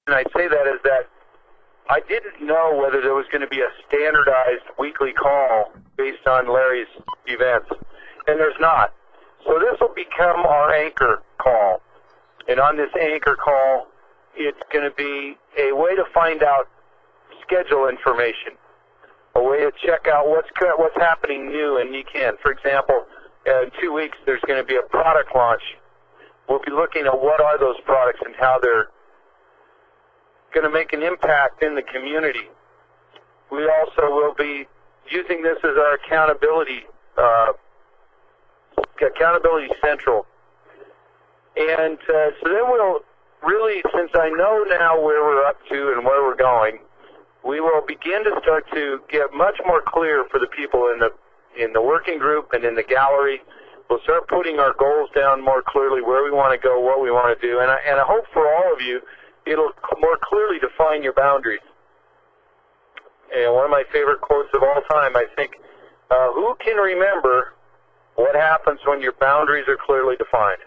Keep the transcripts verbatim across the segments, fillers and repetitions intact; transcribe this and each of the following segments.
I say that is that I didn't know whether there was going to be a standardized weekly call based on Larry's events, and there's not. So this will become our anchor call, and on this anchor call, it's going to be a way to find out schedule information, a way to check out what's what's happening new in E C A N. For example, in two weeks there's going to be a product launch. We'll be looking at what are those products and how they're going to make an impact in the community. We also will be using this as our accountability, uh, accountability central. And uh, so then we'll really, since I know now where we're up to and where we're going, we will begin to start to get much more clear for the people in the in the working group and in the gallery. We'll start putting our goals down more clearly, where we want to go, what we want to do, and I, and I hope for all of you, it'll more clearly define your boundaries. And one of my favorite quotes of all time, I think, uh, who can remember what happens when your boundaries are clearly defined?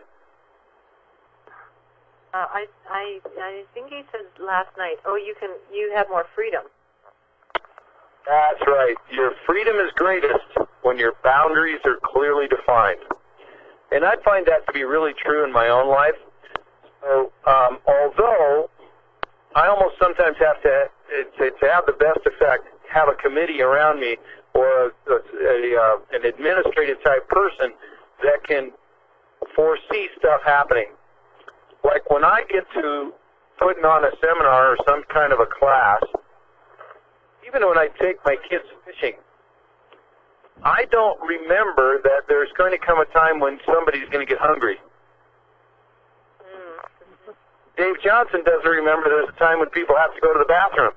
Uh, I, I, I think he said last night, oh, you can, you have more freedom. That's right. Your freedom is greatest when your boundaries are clearly defined. And I find that to be really true in my own life. So, um, although I almost sometimes have to, to, to have the best effect, have a committee around me or a, a, a, uh, an administrative type person that can foresee stuff happening. Like when I get to putting on a seminar or some kind of a class, even when I take my kids fishing, I don't remember that there's going to come a time when somebody's going to get hungry. Mm. Dave Johnson doesn't remember there's a time when people have to go to the bathroom.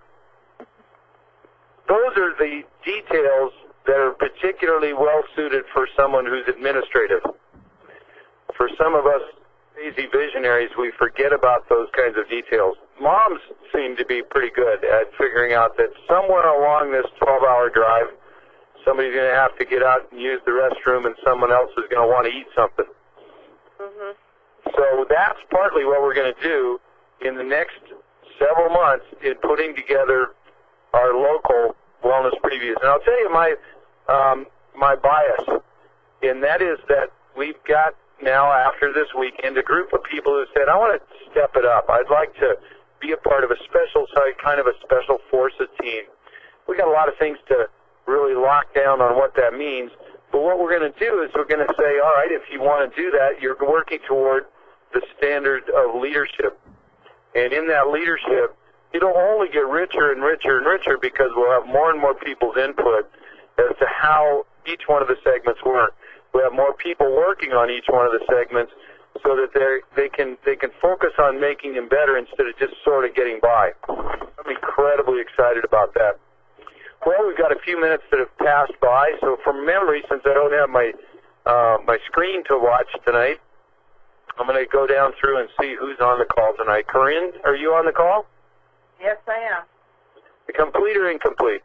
Those are the details that are particularly well suited for someone who's administrative. For some of us crazy visionaries, we forget about those kinds of details. Moms seem to be pretty good at figuring out that somewhere along this twelve-hour drive, somebody's going to have to get out and use the restroom, and someone else is going to want to eat something. Mm-hmm. So that's partly what we're going to do in the next several months in putting together our local wellness previews. And I'll tell you my um, my bias, and that is that we've got now, after this weekend, a group of people who said, I want to step it up. I'd like to be a part of a special, kind of a special forces team. We got a lot of things to really lock down on what that means. But what we're going to do is we're going to say, all right, if you want to do that, you're working toward the standard of leadership. And in that leadership, it'll only get richer and richer and richer because we'll have more and more people's input as to how each one of the segments work. We have more people working on each one of the segments so that they they can they can focus on making them better instead of just sort of getting by. I'm incredibly excited about that. Well, we've got a few minutes that have passed by, so from memory, since I don't have my uh, my screen to watch tonight, I'm going to go down through and see who's on the call tonight. Corinne, are you on the call? Yes, I am. Complete or incomplete?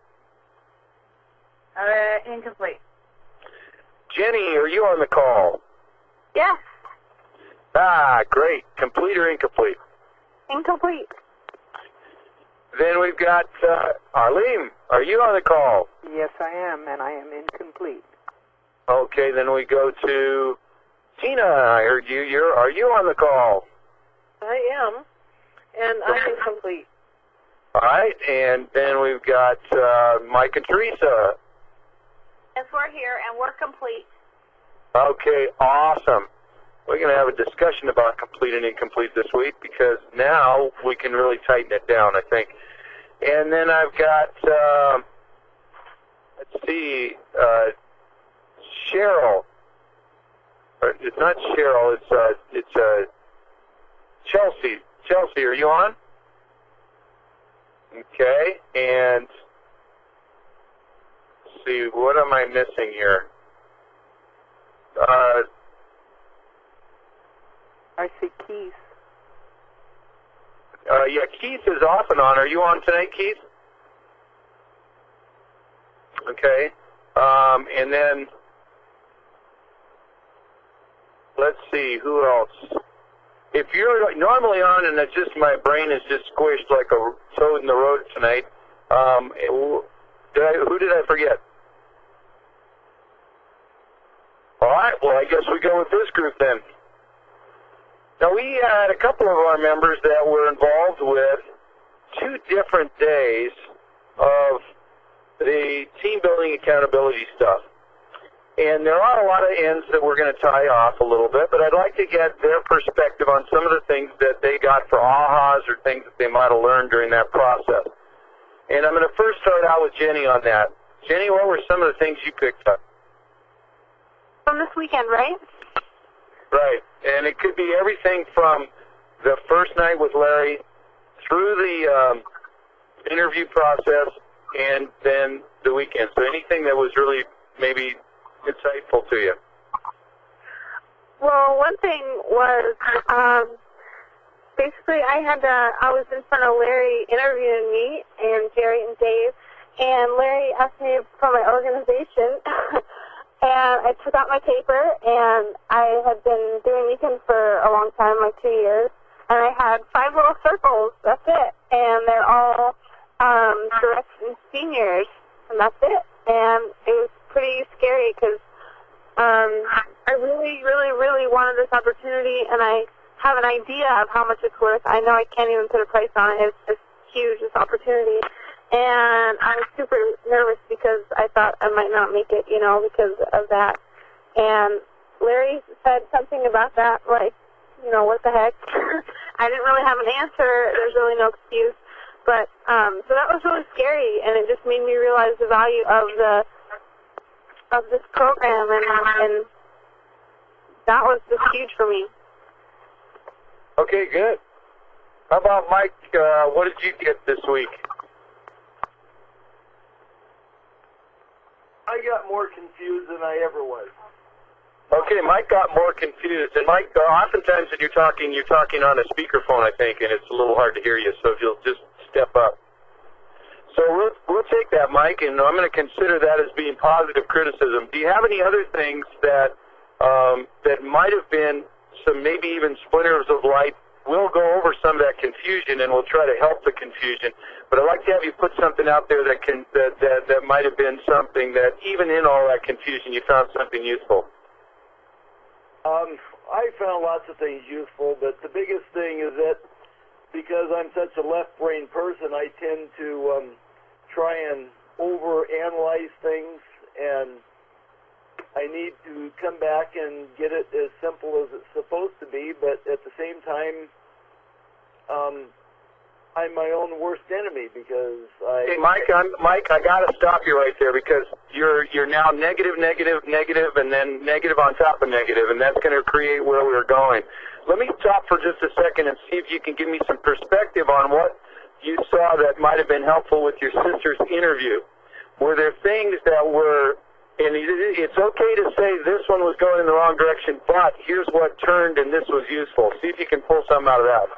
Uh, incomplete. Jenny, are you on the call? Yes. Ah, great. Complete or incomplete? Incomplete. Then we've got uh, Arlene. Are you on the call? Yes, I am, and I am incomplete. Okay, then we go to Tina. I heard you. You're. Are you on the call? I am, and I'm incomplete. All right, and then we've got uh, Mike and Teresa. Yes, we're here, and we're complete. Okay, awesome. We're going to have a discussion about complete and incomplete this week because now we can really tighten it down, I think. And then I've got, uh, let's see, uh, Cheryl. Or it's not Cheryl, it's, uh, it's uh, Chelsea. Chelsea, are you on? Okay, and let's see, what am I missing here? Uh, I see Keith. Uh, yeah, Keith is off and on. Are you on tonight, Keith? Okay. Um, and then, let's see, who else? if you're normally on and it's just my brain is just squished like a toad in the road tonight, um, did I, who did I forget? All right, well, I guess we go with this group then. Now, we had a couple of our members that were involved with two different days of the team building accountability stuff. And there are a lot of ends that we're going to tie off a little bit, but I'd like to get their perspective on some of the things that they got for ahas or things that they might have learned during that process. And I'm going to first start out with Jenny on that. Jenny, what were some of the things you picked up? From this weekend, right? Right. And it could be everything from the first night with Larry through the um, interview process and then the weekend. So anything that was really maybe insightful to you. Well, one thing was um, basically I had to, I was in front of Larry interviewing me and Jerry and Dave, and Larry asked me for my organization, and I took out my paper, and I had been doing weekends for a long time, like two years, and I had five little circles, that's it, and they're all um, directs and seniors, and that's it, and it was pretty scary because um, I really, really, really wanted this opportunity, and I have an idea of how much it's worth. I know I can't even put a price on it. It's just huge, this opportunity. And I was super nervous because I thought I might not make it, you know, because of that. And Larry said something about that, like, you know, what the heck? I didn't really have an answer. There's really no excuse. But, um, so that was really scary, and it just made me realize the value of the of this program, and, and that was just huge for me. Okay, good. How about Mike? Uh, what did you get this week? I got more confused than I ever was. Okay, Mike got more confused. And Mike, uh, oftentimes when you're talking, you're talking on a speakerphone, I think, and it's a little hard to hear you, so if you'll just step up. So we'll, we'll take that, Mike, and I'm going to consider that as being positive criticism. Do you have any other things that um, that might have been some maybe even splinters of light? We'll go over some of that confusion, and we'll try to help the confusion. But I'd like to have you put something out there that can that that, that might have been something that, even in all that confusion, you found something useful. Um, I found lots of things useful, but the biggest thing is that because I'm such a left-brain person, I tend to um, try and over-analyze things, and I need to come back and get it as simple as it's supposed to be, but at the same time, um, I'm my own worst enemy because I... Hey, Mike, I'm, Mike, I got to stop you right there because you're you're now negative, negative, negative, and then negative on top of negative, and that's going to create where we're going. Let me stop for just a second and see if you can give me some perspective on what you saw that might have been helpful with your sister's interview. Were there things that were, and it's okay to say this one was going in the wrong direction, but here's what turned and this was useful. See if you can pull something out of that.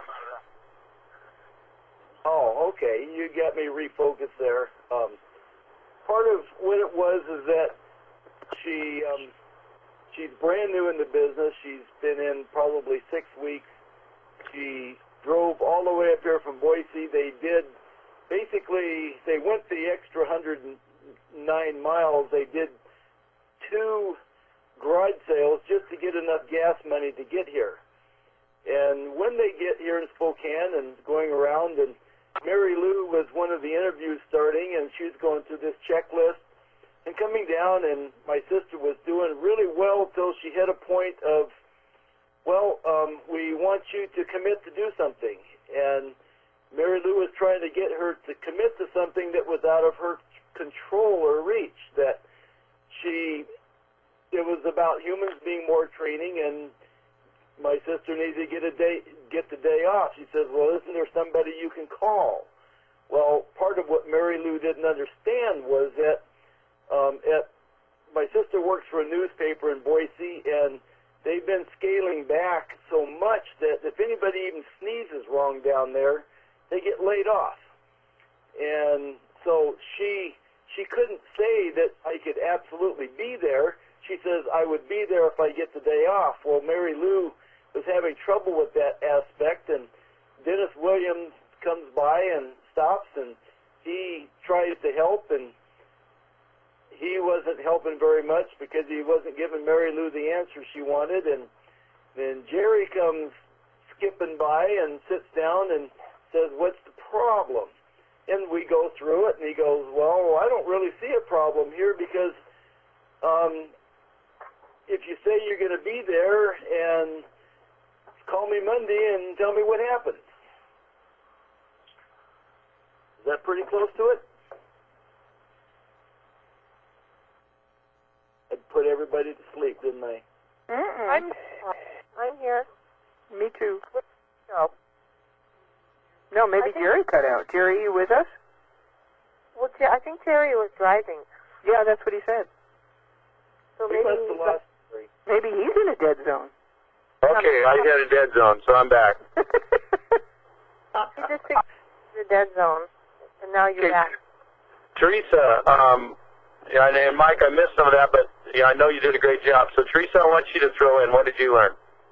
Oh, okay. You got me refocused there. Um, part of what it was is that she... Um, She's brand new in the business. She's been in probably six weeks. She drove all the way up here from Boise. They did, basically, they went the extra one hundred nine miles. They did two garage sales just to get enough gas money to get here. And when they get here in Spokane and going around, and Mary Lou was one of the interviews starting, and she was going through this checklist, and coming down, and my sister was doing really well until she hit a point of, well, um, we want you to commit to do something. And Mary Lou was trying to get her to commit to something that was out of her control or reach, that she, it was about humans being more training, and my sister needed to get a day, get the day off. She says, well, isn't there somebody you can call? Well, part of what Mary Lou didn't understand was that Um, at, my sister works for a newspaper in Boise, and they've been scaling back so much that if anybody even sneezes wrong down there, they get laid off. And so she she couldn't say that I could absolutely be there. She says, I would be there if I get the day off. Well, Mary Lou was having trouble with that aspect, and Dennis Williams comes by and stops, and he tries to help, and he wasn't helping very much because he wasn't giving Mary Lou the answer she wanted, and then Jerry comes skipping by and sits down and says, "What's the problem?" And we go through it, and he goes, "Well, I don't really see a problem here because um, if you say you're going to be there, and call me Monday and tell me what happened." Is that pretty close to it? I put everybody to sleep, didn't I? Mm-mm. I'm, I'm here. Me too. No. No, maybe I think- Jerry cut out. Jerry, you with us? Well, Jer- I think Terry was driving. Yeah, that's what he said. So We maybe must he have got- lost three. Maybe he's in a dead zone. Okay, I hit a dead zone, so I'm back. he just took the dead zone, and now you're Okay. back. Teresa, um, yeah, and, and Mike, I missed some of that, but yeah, I know you did a great job. So, Teresa, I want you to throw in, what did you learn?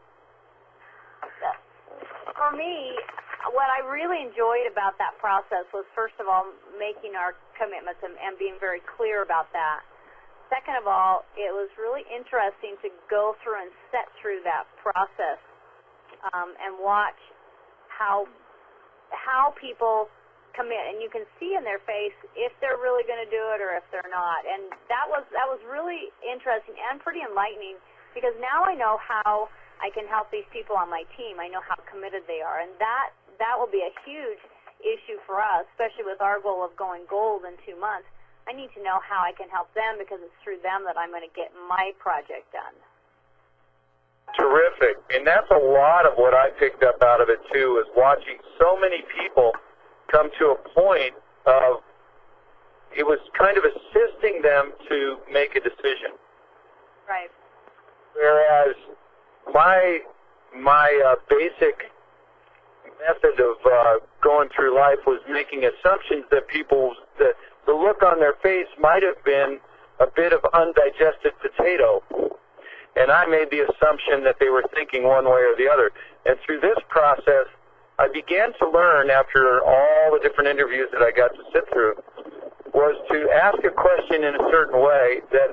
For me, what I really enjoyed about that process was, first of all, making our commitments and, and being very clear about that. Second of all, it was really interesting to go through and set through that process um, and watch how how people commit, and you can see in their face if they're really going to do it or if they're not. And that was that was really interesting and pretty enlightening, because now I know how I can help these people on my team. I know how committed they are, and that that will be a huge issue for us, especially with our goal of going gold in two months. I need to know how I can help them, because it's through them that I'm going to get my project done. Terrific. And that's a lot of what I picked up out of it, too, is watching so many people come to a point of, it was kind of assisting them to make a decision. Right. Whereas my, my uh, basic method of uh, going through life was making assumptions that people, that the look on their face might have been a bit of undigested potato. And I made the assumption that they were thinking one way or the other. And through this process, I began to learn, after all the different interviews that I got to sit through, was to ask a question in a certain way that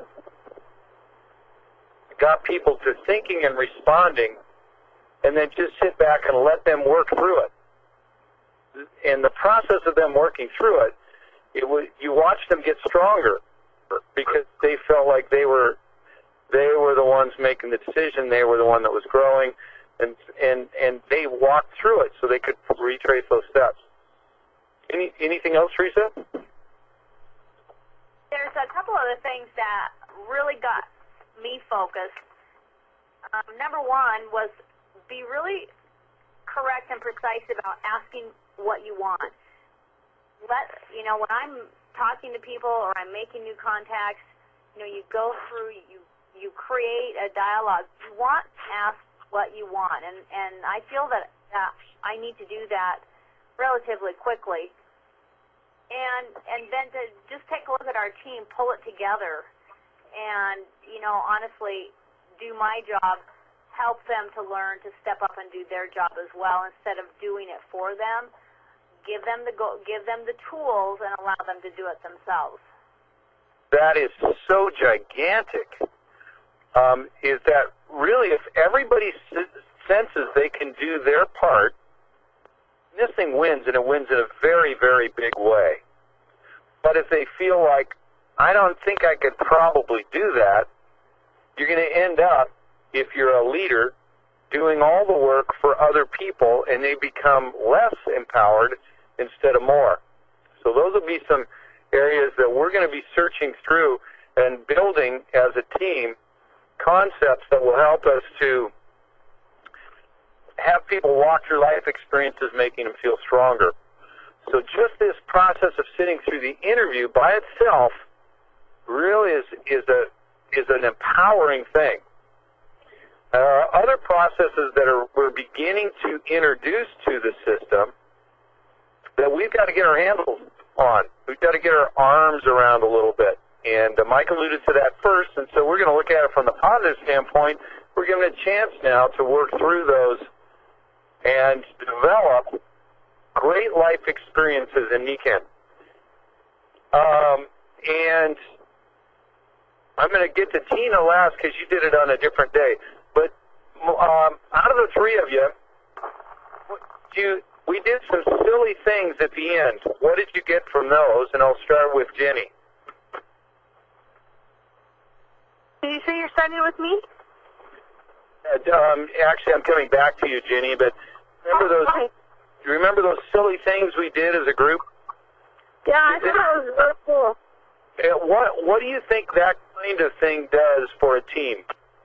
got people to thinking and responding, and then just sit back and let them work through it. In the process of them working through it, it was, you watched them get stronger because they felt like they were they were the ones making the decision. They were the one that was growing, and and and they walked through it so they could retrace those steps. Any anything else, Teresa? There's a couple other things that really got me focused. Um, number one was be really correct and precise about asking what you want. Let you know, when I'm talking to people or I'm making new contacts, you know, you go through, you you create a dialogue. You want to ask what you want, and and I feel that uh, I need to do that relatively quickly. And and then to just take a look at our team, pull it together, and you know, honestly, do my job, help them to learn to step up and do their job as well, instead of doing it for them. Give them the go, give them the tools, and allow them to do it themselves. That is so gigantic. Um, is that really, if everybody senses they can do their part, this thing wins, and it wins in a very, very big way. But if they feel like, I don't think I could probably do that, you're going to end up, if you're a leader, doing all the work for other people, and they become less empowered instead of more. So those will be some areas that we're going to be searching through and building as a team concepts that will help us to have people walk through life experiences making them feel stronger. So just this process of sitting through the interview by itself really is, is, a, is an empowering thing. There are other processes that are, we're beginning to introduce to the system that we've got to get our handles on. We've got to get our arms around a little bit. And uh, Mike alluded to that first, and so we're going to look at it from the positive standpoint. We're given a chance now to work through those and develop great life experiences in Nikan. Um, and I'm going to get to Tina last because you did it on a different day. But um, out of the three of you, you, we did some silly things at the end. What did you get from those? And I'll start with Jenny. Did you say you're starting with me? Uh, um, actually, I'm coming back to you, Jenny. But remember those? Okay. You remember those silly things we did as a group? Yeah, I thought that was really cool. Uh, what What do you think that kind of thing does for a team?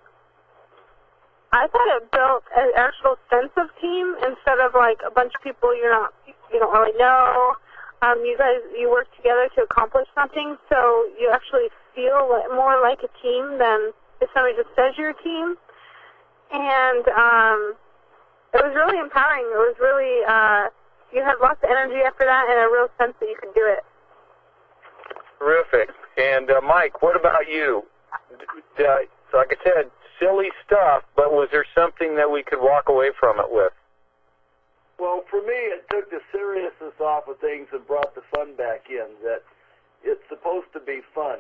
I thought it built an actual sense of team instead of like a bunch of people you're not, you don't really know. Um, you guys, you work together to accomplish something, so you actually feel like, more like a team than if somebody just says you're a team. And um, it was really empowering. It was really, uh, you had lots of energy after that and a real sense that you could do it. Terrific. And uh, Mike, what about you? Uh, like I said, silly stuff, but was there something that we could walk away from it with? Well, for me, it took the seriousness off of things and brought the fun back in, that it's supposed to be fun.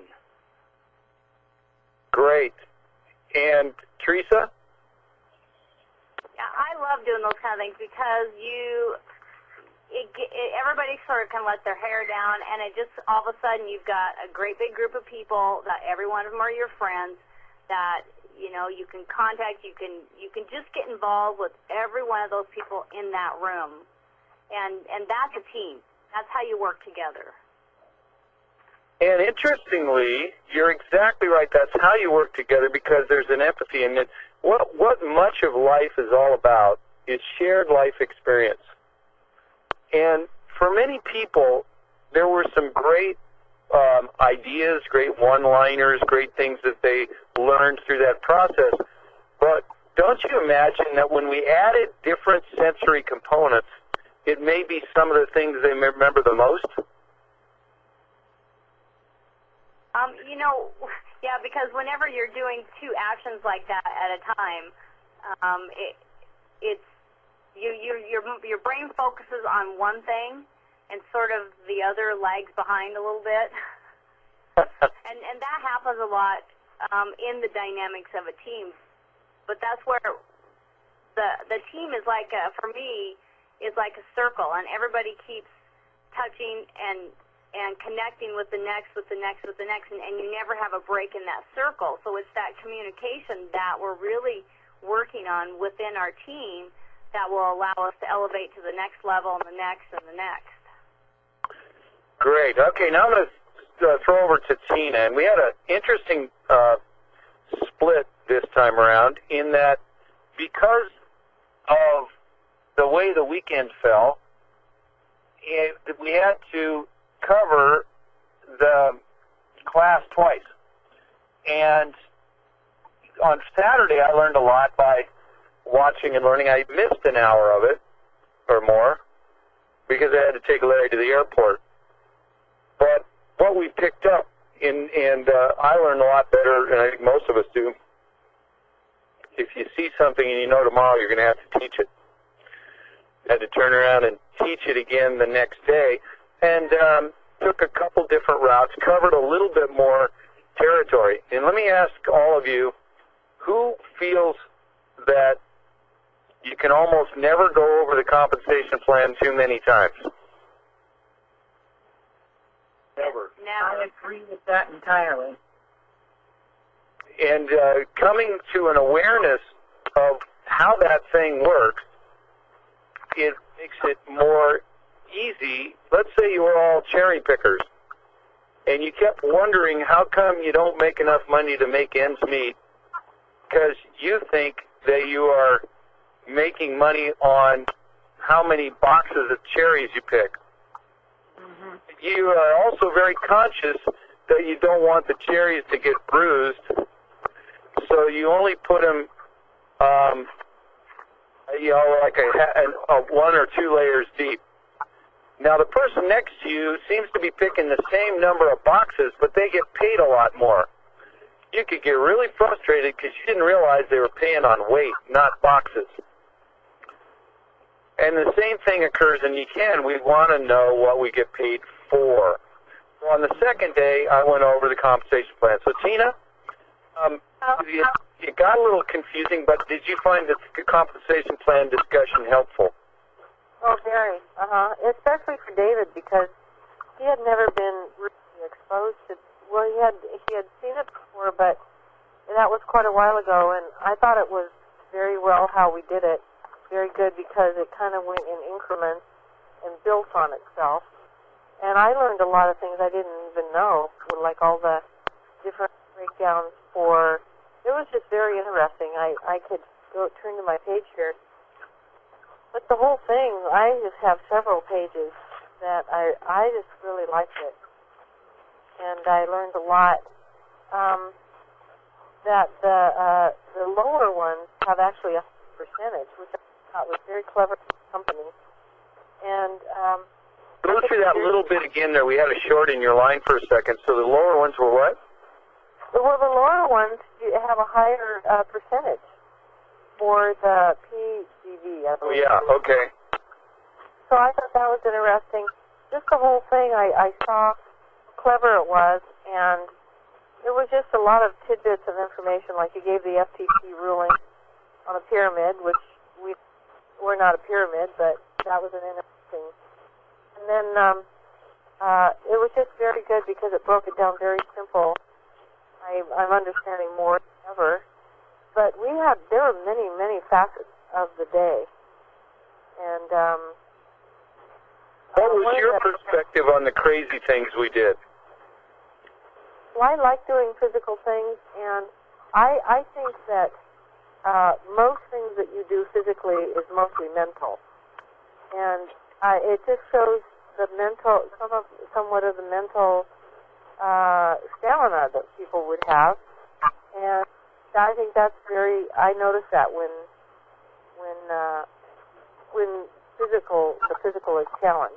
Great. And Teresa? Yeah, I love doing those kind of things because you, it, it, everybody sort of can let their hair down, and it just, all of a sudden, you've got a great big group of people that every one of them are your friends, that you know, you can contact, you can you can just get involved with every one of those people in that room. And and that's a team. That's how you work together. And interestingly, you're exactly right. That's how you work together because there's an empathy. And it, what, what much of life is all about is shared life experience. And for many people, there were some great Um, ideas, great one-liners, great things that they learned through that process. But don't you imagine that when we added different sensory components, it may be some of the things they remember the most? Um, you know, yeah, because whenever you're doing two actions like that at a time, um, it, it's you, you, your your brain focuses on one thing, and sort of the other lags behind a little bit. and and that happens a lot um, in the dynamics of a team. But that's where the the team is like, a, for me, is like a circle, and everybody keeps touching and and connecting with the next, with the next, with the next, and, and you never have a break in that circle. So it's that communication that we're really working on within our team that will allow us to elevate to the next level and the next and the next. Great. Okay, now I'm going to uh, throw over to Tina. And we had an interesting uh, split this time around in that because of the way the weekend fell, it, we had to cover the class twice. And on Saturday, I learned a lot by watching and learning. I missed an hour of it or more because I had to take Larry to the airport. But what we picked up, in, and uh, I learned a lot better, and I think most of us do, if you see something and you know tomorrow you're going to have to teach it. I had to turn around and teach it again the next day, and um, took a couple different routes, covered a little bit more territory. And let me ask all of you, who feels that you can almost never go over the compensation plan too many times? Never. Never. I agree with that entirely. And uh, coming to an awareness of how that thing works, it makes it more easy. Let's say you were all cherry pickers, and you kept wondering how come you don't make enough money to make ends meet because you think that you are making money on how many boxes of cherries you pick. Mm-hmm. You are also very conscious that you don't want the cherries to get bruised, so you only put them, um, you know, like a, a one or two layers deep. Now, the person next to you seems to be picking the same number of boxes, but they get paid a lot more. You could get really frustrated because you didn't realize they were paying on weight, not boxes. And the same thing occurs in you can. We want to know what we get paid for. So on the second day, I went over the compensation plan. So, Tina, um, it, it got a little confusing, but did you find the compensation plan discussion helpful? Oh, very. Uh-huh. Especially for David, because he had never been really exposed to, well, he had he had seen it before, but that was quite a while ago, and I thought it was very well how we did it. Very good, because it kind of went in increments and built on itself. And I learned a lot of things I didn't even know, like all the different breakdowns for, it was just very interesting. I, I could go turn to my page here. But the whole thing, I just have several pages that I I just really liked it. And I learned a lot. Um, that the uh, the lower ones have actually a percentage, which I thought was very clever for the company. And um, go through that little bit again there. We had a short in your line for a second. So the lower ones were what? Well, the lower ones have a higher uh, percentage for the P G V. I Oh, yeah, okay. So I thought that was interesting. Just the whole thing, I, I saw how clever it was, and it was just a lot of tidbits of information, like you gave the F T C ruling on a pyramid, which we, we're not a pyramid, but that was an interesting. And then um, uh, it was just very good because it broke it down very simple. I, I'm understanding more than ever. But we had, there were many, many facets of the day. And, um... what was your perspective on the crazy things we did? Well, I like doing physical things, and I, I think that uh, most things that you do physically is mostly mental. And uh, it just shows the mental, some of, somewhat of the mental uh, stamina that people would have. And I think that's very, I notice that when, when, uh, when physical, the physical is challenged.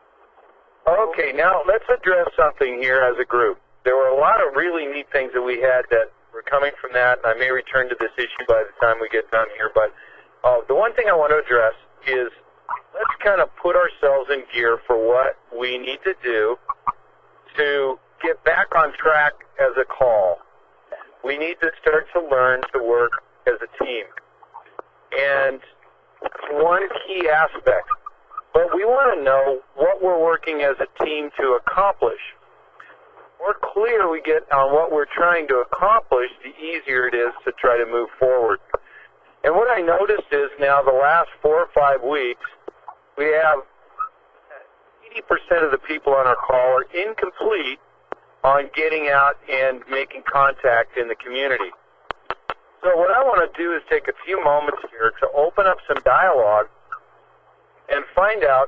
Okay, now let's address something here as a group. There were a lot of really neat things that we had that were coming from that, and I may return to this issue by the time we get done here, but uh, the one thing I want to address is let's kind of put ourselves in gear for what we need to do to get back on track as a call. We need to start to learn to work as a team. And one key aspect, but we want to know what we're working as a team to accomplish. The more clear we get on what we're trying to accomplish, the easier it is to try to move forward. And what I noticed is now the last four or five weeks, we have eighty percent of the people on our call are incomplete on getting out and making contact in the community. So what I want to do is take a few moments here to open up some dialogue and find out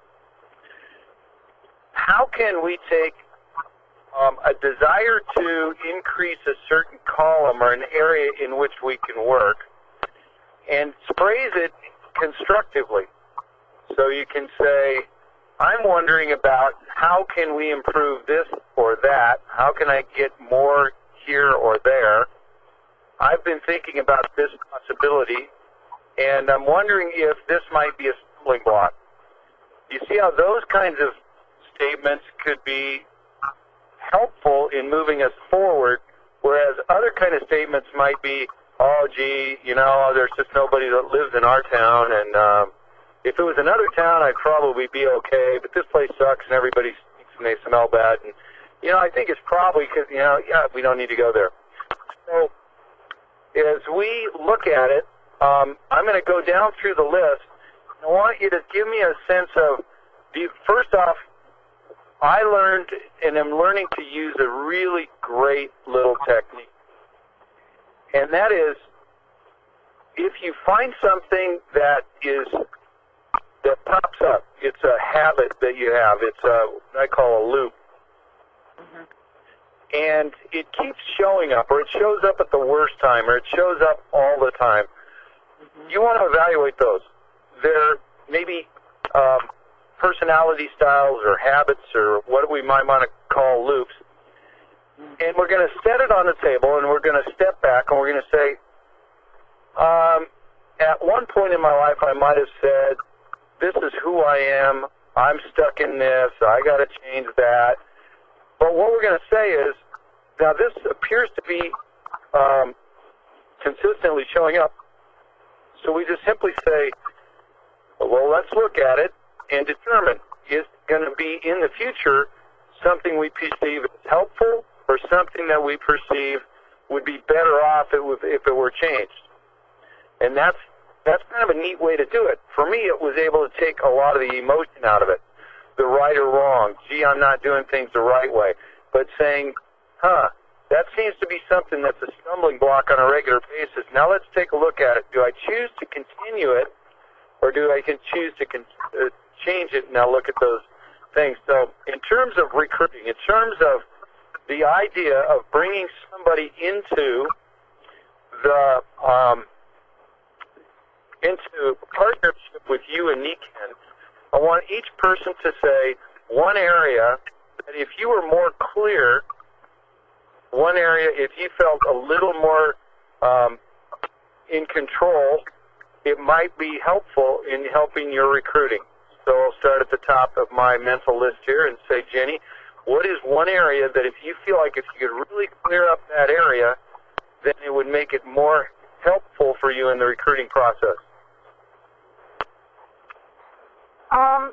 how can we take um, a desire to increase a certain column or an area in which we can work and phrase it constructively. So you can say, I'm wondering about how can we improve this or that? How can I get more here or there? I've been thinking about this possibility, and I'm wondering if this might be a stumbling block. You see how those kinds of statements could be helpful in moving us forward, whereas other kind of statements might be, oh, gee, you know, there's just nobody that lives in our town, and um, if it was another town, I'd probably be okay, but this place sucks and everybody stinks and they smell bad. And, you know, I think it's probably because, you know, yeah, we don't need to go there. So as we look at it, um, I'm going to go down through the list. I want you to give me a sense of, the, first off, I learned and am learning to use a really great little technique. And that is, if you find something that is that pops up, it's a habit that you have. It's a, I call a loop. Mm-hmm. And it keeps showing up, or it shows up at the worst time, or it shows up all the time. Mm-hmm. You want to evaluate those. They're maybe um, personality styles or habits or what we might want to call loops. And we're going to set it on the table, and we're going to step back, and we're going to say, um, at one point in my life, I might have said, this is who I am. I'm stuck in this. I got to change that. But what we're going to say is, now this appears to be um, consistently showing up. So we just simply say, well, let's look at it and determine, is it going to be in the future something we perceive as helpful or something that we perceive would be better off if it were changed? And that's that's kind of a neat way to do it. For me, it was able to take a lot of the emotion out of it, the right or wrong. Gee, I'm not doing things the right way. But saying, huh, that seems to be something that's a stumbling block on a regular basis. Now let's take a look at it. Do I choose to continue it, or do I can choose to con- uh, change it? Now look at those things. So in terms of recruiting, in terms of the idea of bringing somebody into the um, into partnership with you and Nikan, I want each person to say one area that if you were more clear, one area if you felt a little more um, in control, it might be helpful in helping your recruiting. So I'll start at the top of my mental list here and say, Jenny, what is one area that if you feel like if you could really clear up that area, then it would make it more helpful for you in the recruiting process? Um,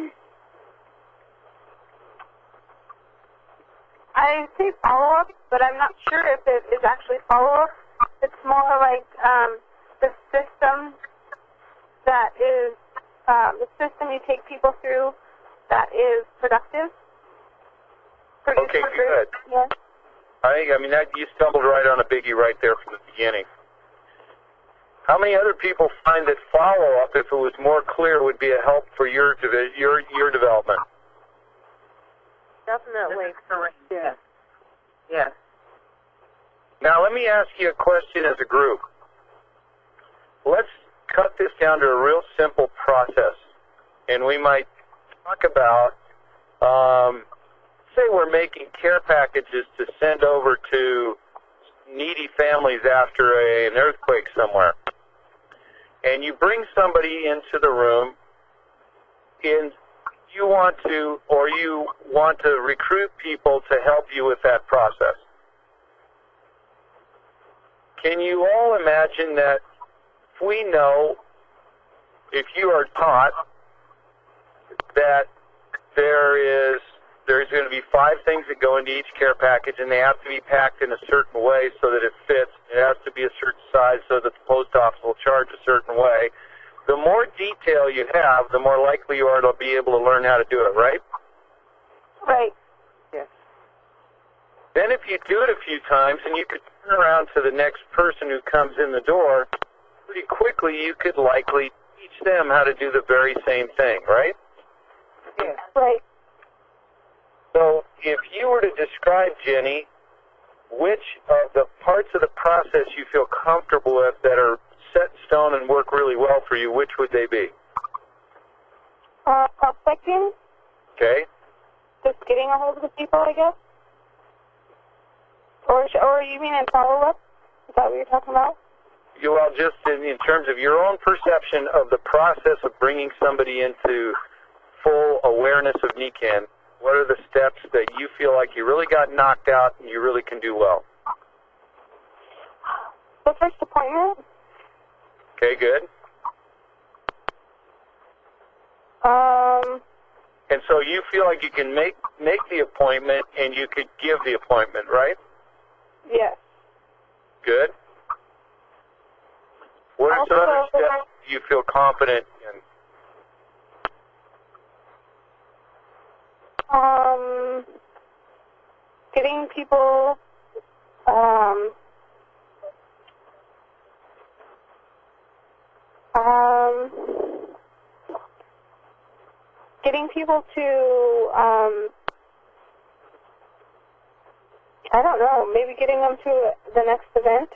I say follow-up, but I'm not sure if it is actually follow-up. It's more like um, the system that is, um, the system you take people through that is productive. Produce Okay, good. good. Yeah. I think, I mean, that you stumbled right on a biggie right there from the beginning. How many other people find that follow-up, if it was more clear, would be a help for your your your development? Definitely. Correct. Yes. Yes. Now, let me ask you a question as a group. Let's cut this down to a real simple process, and we might talk about, um, say we're making care packages to send over to needy families after a, an earthquake somewhere. And you bring somebody into the room, and you want to, or you want to recruit people to help you with that process. Can you all imagine that if we know, if you are taught that there is there's going to be five things that go into each care package, and they have to be packed in a certain way so that it fits. It has to be a certain size so that the post office will charge a certain way. The more detail you have, the more likely you are to be able to learn how to do it, right? Right. Yes. Then if you do it a few times, and you could turn around to the next person who comes in the door, pretty quickly you could likely teach them how to do the very same thing, right? Yes. Right. So if you were to describe, Jenny, which of the parts of the process you feel comfortable with that are set in stone and work really well for you, which would they be? Uh, prospecting. Okay. Just getting a hold of the people, I guess. Or, or you mean in follow-up? Is that what you're talking about? You, well, just in, in terms of your own perception of the process of bringing somebody into full awareness of Nikan, what are the steps that you feel like you really got knocked out and you really can do well? The first appointment. Okay, good. Um. And so you feel like you can make make the appointment and you could give the appointment, right? Yes. Good. What are some Also, other steps you feel confident in? Um, getting people, um, um, getting people to, um, I don't know, maybe getting them to the next event.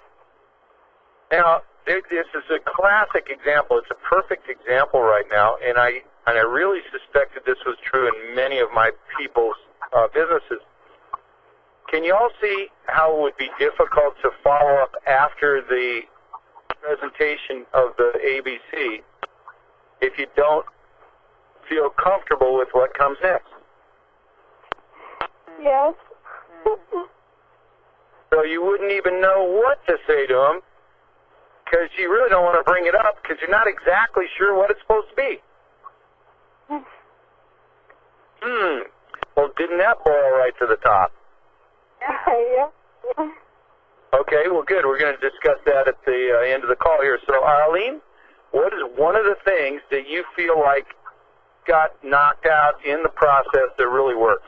Now, this is a classic example. It's a perfect example right now, and I and I really suspected this was true in many of my people's uh, businesses. Can you all see how it would be difficult to follow up after the presentation of the A B C if you don't feel comfortable with what comes next? Yes. So you wouldn't even know what to say to them because you really don't want to bring it up because you're not exactly sure what it's supposed to be. Hmm. Well, didn't that boil right to the top? Yeah. Okay, well, good. We're going to discuss that at the uh, end of the call here. So, Arlene, what is one of the things that you feel like got knocked out in the process that really works?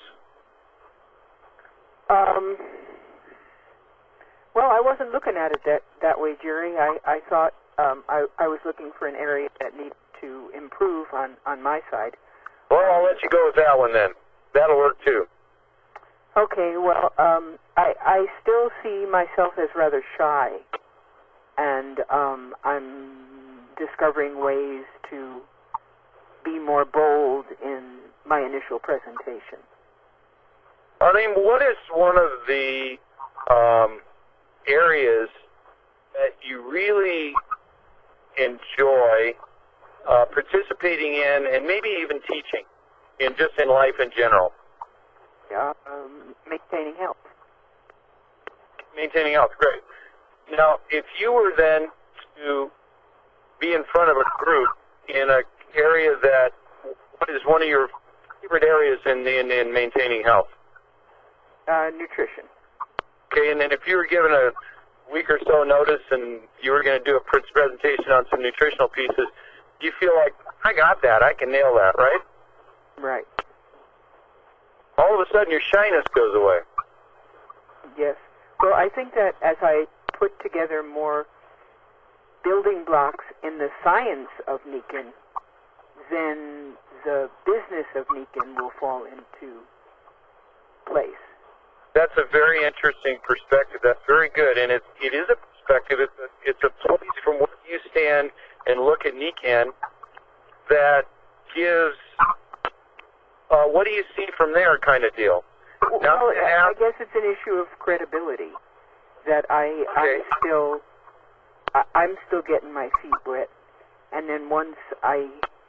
Um, well, I wasn't looking at it that, that way, Jerry. I, I thought um, I, I was looking for an area that needed to improve on, on my side. Well, I'll let you go with that one then. That'll work too. Okay, well, um, I, I still see myself as rather shy, and um, I'm discovering ways to be more bold in my initial presentation. Arlene, what is one of the um, areas that you really enjoy uh, participating in and maybe even teaching, in just in life in general? Yeah, um, maintaining health. Maintaining health, great. Now, if you were then to be in front of a group in an area that, what is one of your favorite areas in, in, in maintaining health? Uh, nutrition. Okay, and then if you were given a week or so notice and you were going to do a presentation on some nutritional pieces, you feel like, I got that, I can nail that, right? Right. All of a sudden your shyness goes away. Yes. Well, I think that as I put together more building blocks in the science of Nikken, then the business of Nikken will fall into place. That's a very interesting perspective. That's very good, and it, it is a perspective. It's a, it's a place from where you stand and look at Nikken that gives, uh, what do you see from there kind of deal. Well, now, well I, have, I guess it's an issue of credibility that I, okay. I'm still, I, I'm still getting my feet wet, and then once I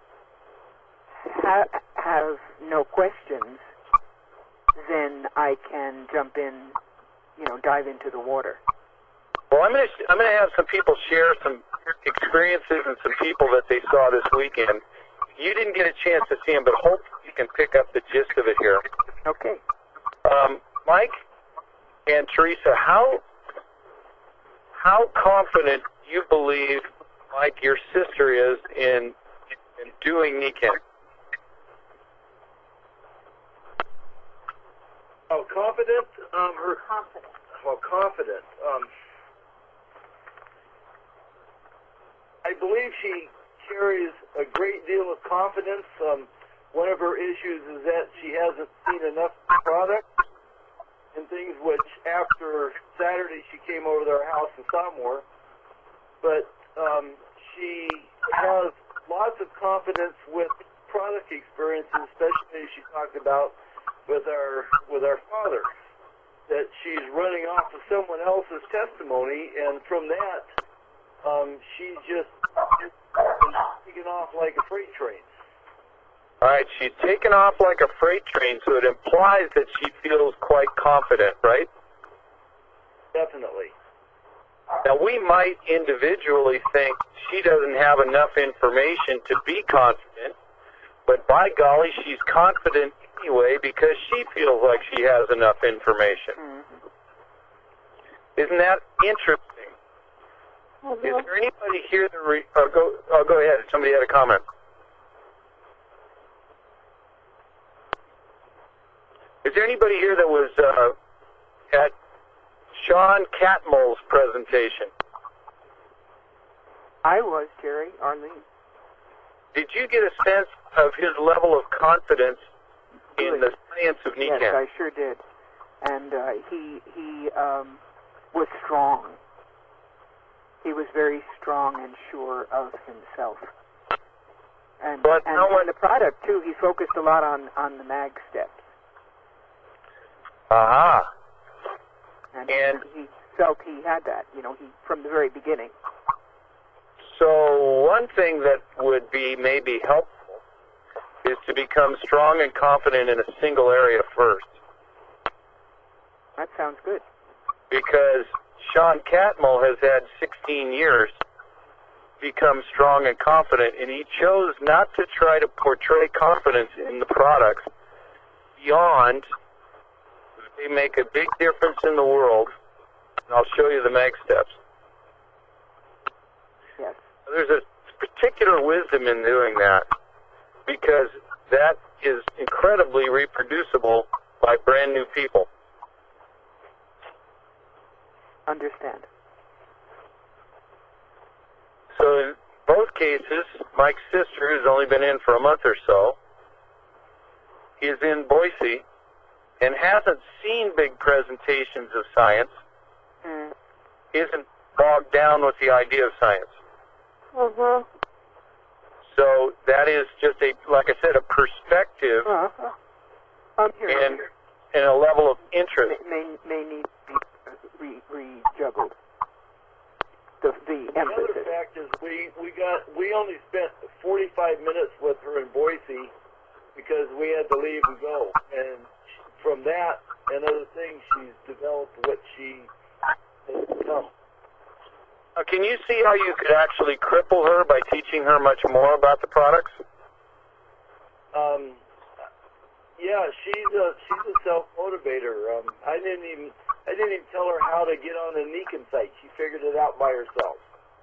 ha- have no questions, then I can jump in, you know, dive into the water. Well, I'm going to I'm going to have some people share some experiences and some people that they saw this weekend. You didn't get a chance to see them, but hopefully you can pick up the gist of it here. Okay. Um, Mike and Teresa, how how confident you believe, Mike, your sister is in in doing Nikken? Oh, confident? Um, her Confident. well, confident. Um, I believe she carries a great deal of confidence. Um, one of her issues is that she hasn't seen enough product and things, which after Saturday she came over to our house and saw more. But um, she has lots of confidence with product experiences, especially as she talked about with our with our father, that she's running off of someone else's testimony, and from that, um, she's just taken off like a freight train. All right, she's taken off like a freight train, so it implies that she feels quite confident, right? Definitely. Now, we might individually think she doesn't have enough information to be confident, but by golly, she's confident anyway because she feels like she has enough information. Mm-hmm. Isn't that interesting? Mm-hmm. Is there anybody here that... Re- oh, go, oh, go ahead. Somebody had a comment. Is there anybody here that was uh, at Sean Catmull's presentation? I was, Jerry, Arlene. Did you get a sense of his level of confidence in the science of Nikken? Yes, I sure did. And uh, he he um, was strong. He was very strong and sure of himself. And, But and, no one- and the product, too, he focused a lot on, on the mag steps. Aha. And, And- he felt he had that, you know, he from the very beginning. So one thing that would be maybe helpful is to become strong and confident in a single area first. That sounds good. Because Sean Catmull has had sixteen years become strong and confident, and he chose not to try to portray confidence in the products beyond they make a big difference in the world, and I'll show you the mag steps. Yes. There's a particular wisdom in doing that, because that is incredibly reproducible by brand new people. Understand. So in both cases, Mike's sister, who's only been in for a month or so, is in Boise and hasn't seen big presentations of science, Mm. isn't bogged down with the idea of science. Mhm. So that is just a, like I said, a perspective Uh-huh. I'm here. and, and a level of interest. May, may, may need to be re, re-juggled. The, the Another emphasis. fact is we, we got we only spent forty-five minutes with her in Boise because we had to leave and go. And from that and other things, she's developed what she has become. Uh, can you see how you could actually cripple her by teaching her much more about the products? Um, yeah, she's a she's a self motivator. Um, I didn't even I didn't even tell her how to get on the Nikon site. She figured it out by herself.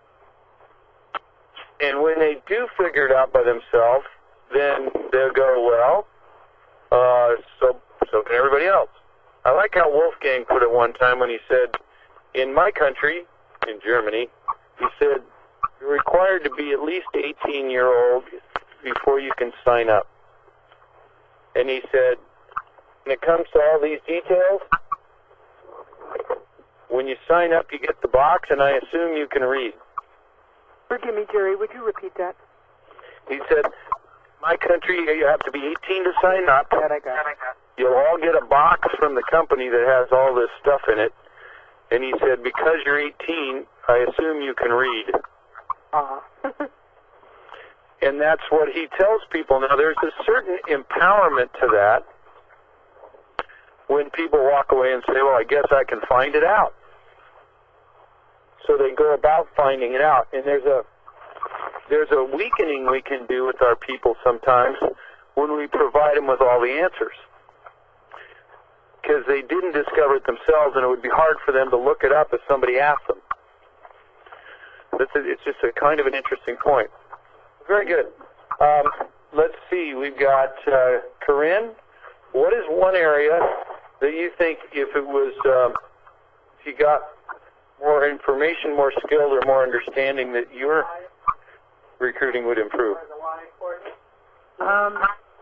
And when they do figure it out by themselves, then they'll go, well, uh, so so can everybody else. I like how Wolfgang put it one time when he said, in my country, in Germany, he said, you're required to be at least eighteen year old before you can sign up. And he said, when it comes to all these details, when you sign up, you get the box, and I assume you can read. Forgive me, Jerry, would you repeat that? He said, my country, you have to be eighteen to sign up. That I got. You'll all get a box from the company that has all this stuff in it. And he said, because you're eighteen, I assume you can read. Uh-huh. And that's what he tells people. Now, there's a certain empowerment to that when people walk away and say, well, I guess I can find it out. So they go about finding it out. And there's a there's a weakening we can do with our people sometimes when we provide them with all the answers. Because they didn't discover it themselves, and it would be hard for them to look it up if somebody asked them. It's, a, it's just a kind of an interesting point. Very good. Um, let's see. We've got uh, Corinne. What is one area that you think, if it was, um, if you got more information, more skilled, or more understanding, that your recruiting would improve? Um,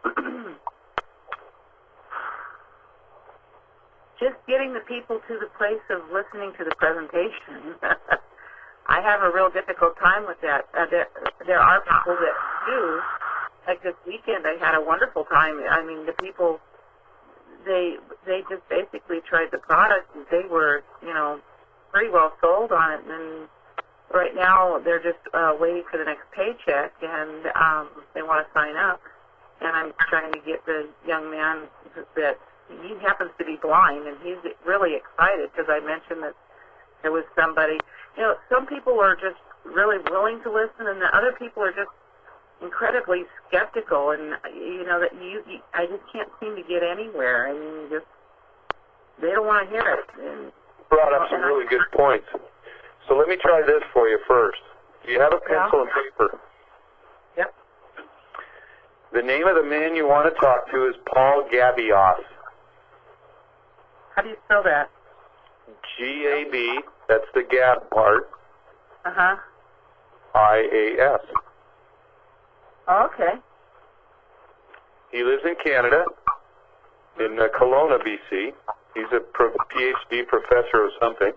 just getting the people to the place of listening to the presentation. I have a real difficult time with that. Uh, there, there are people that do. Like this weekend, I had a wonderful time. I mean, the people, they they just basically tried the product. And they were, you know, pretty well sold on it. And right now, they're just uh, waiting for the next paycheck, and um, they want to sign up. And I'm trying to get the young man that he happens to be blind, and he's really excited because I mentioned that there was somebody. You know, some people are just really willing to listen, and the other people are just incredibly skeptical, and you know that you, you I just can't seem to get anywhere, and just they don't want to hear it. And, brought up some and really I, good points. So let me try this for you first. Do you have a pencil and paper? Yep. The name of the man you want to talk to is Paul Gabios. How do you spell that? G A B, that's the Gab part, Uh huh. I A S. Oh, okay. He lives in Canada, in uh, Kelowna, B C. He's a pro- P H D professor of something.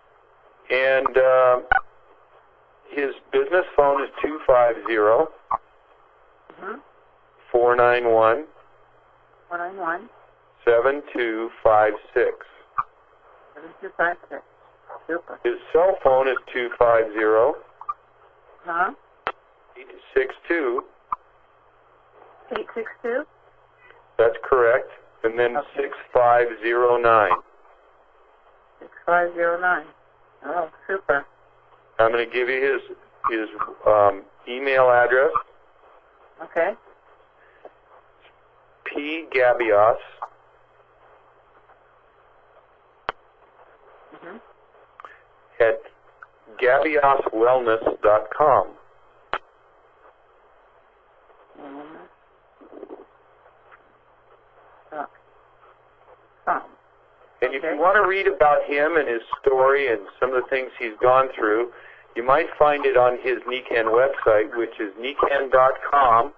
And uh, his business phone is two five zero, four nine one, four nine one, seven two five six. seven two five six. Super. His cell phone is two five zero, Huh? eight six two. eight six two? That's correct. And then Okay. six five zero nine. six five zero nine. Oh, super. I'm going to give you his his um, email address. Okay. P Gabios Mm-hmm. at gabios wellness dot com. Mm-hmm. Oh. And if Okay. you want to read about him and his story and some of the things he's gone through, you might find it on his Nikan website, which is nikan dot com.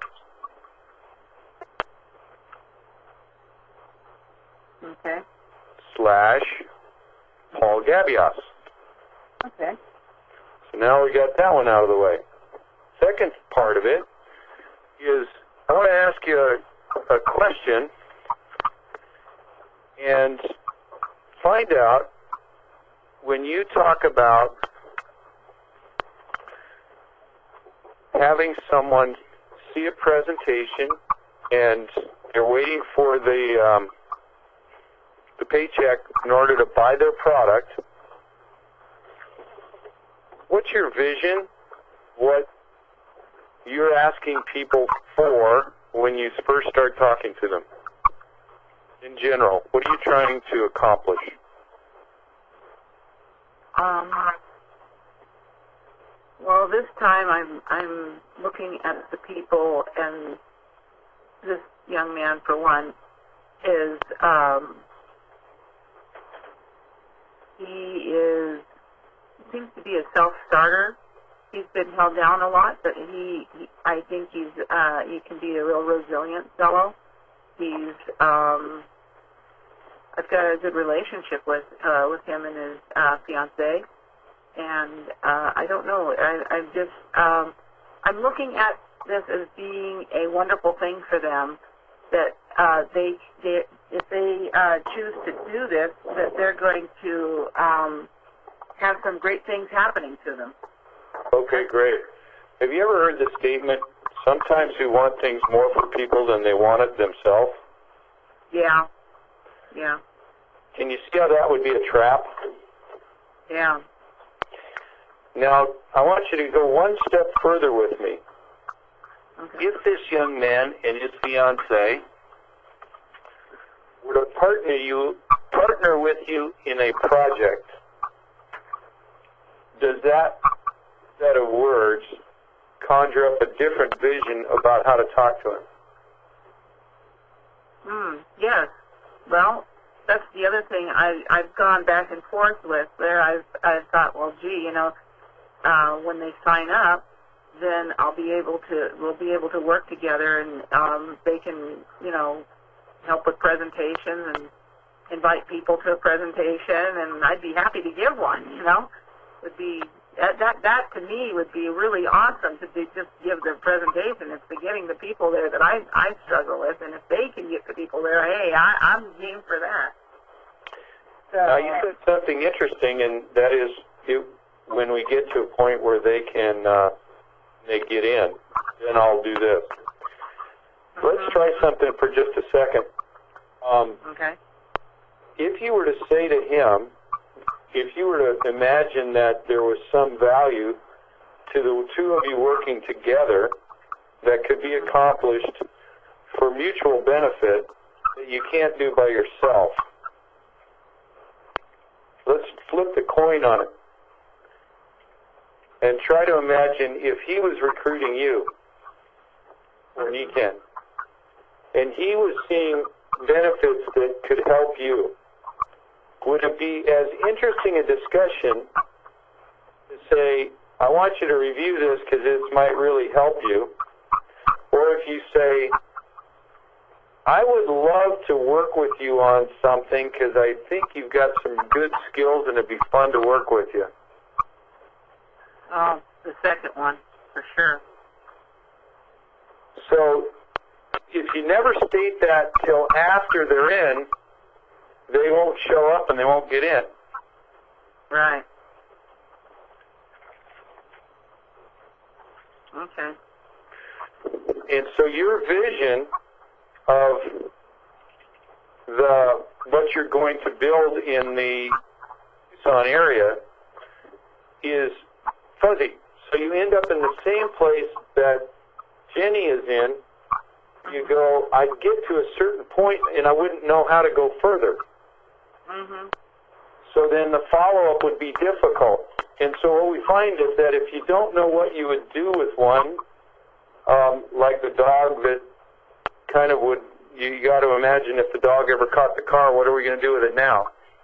Okay. slash Paul Gabios. Okay. So now we got that one out of the way. Second part of it is I want to ask you a, a question and find out when you talk about having someone see a presentation and they're waiting for the um, the paycheck in order to buy their product. What's your vision? What you're asking people for when you first start talking to them? In general, what are you trying to accomplish? Um, well, this time I'm I'm looking at the people, and this young man, for one, is um, he is seems to be a self-starter. He's been held down a lot, but he, he I think he's uh, he can be a real resilient fellow. He's um, I've got a good relationship with uh, with him and his uh, fiance, and uh, I don't know. I, I'm just um, I'm looking at this as being a wonderful thing for them. That uh, they, they if they uh, choose to do this, that they're going to um, have some great things happening to them. Okay, great. Have you ever heard the statement, sometimes we want things more for people than they want it themselves? Yeah, yeah, Can you see how that would be a trap? yeah. Now, I want you to go one step further with me. Okay. If this young man and his fiancée were to partner you, partner with you in a project, does that set of words conjure up a different vision about how to talk to him? Hmm. Yes. Well, that's the other thing I I've gone back and forth with. There, I've I've thought, well, gee, you know, uh, when they sign up, then I'll be able to we'll be able to work together, and um, they can, you know, help with presentations and invite people to a presentation, and I'd be happy to give one. You know, would be that that, that to me would be really awesome to be, just give the presentation. It's the getting the people there that I I struggle with, and if they can get the people there, hey, I, I'm game for that. So, Now, you said something interesting, and that is you, when we get to a point where they can uh, they get in, then I'll do this. Let's try something for just a second. Um, okay. if you were to say to him, if you were to imagine that there was some value to the two of you working together that could be accomplished for mutual benefit that you can't do by yourself, let's flip the coin on it and try to imagine if he was recruiting you, or Nikan, and he was seeing benefits that could help you. Would it be as interesting a discussion to say, I want you to review this because this might really help you, or if you say, I would love to work with you on something because I think you've got some good skills and it'd be fun to work with you? Oh, the second one, for sure. So if you never state that till after they're in, they won't show up and they won't get in. Right. Okay. And so your vision of the what you're going to build in the Tucson area is fuzzy. So you end up in the same place that Jenny is in. You go, I'd get to a certain point and I wouldn't know how to go further. Mm-hmm. So then the follow-up would be difficult. And so what we find is that if you don't know what you would do with one, um, like the dog that kind of would, you, you got to imagine if the dog ever caught the car, what are we going to do with it now?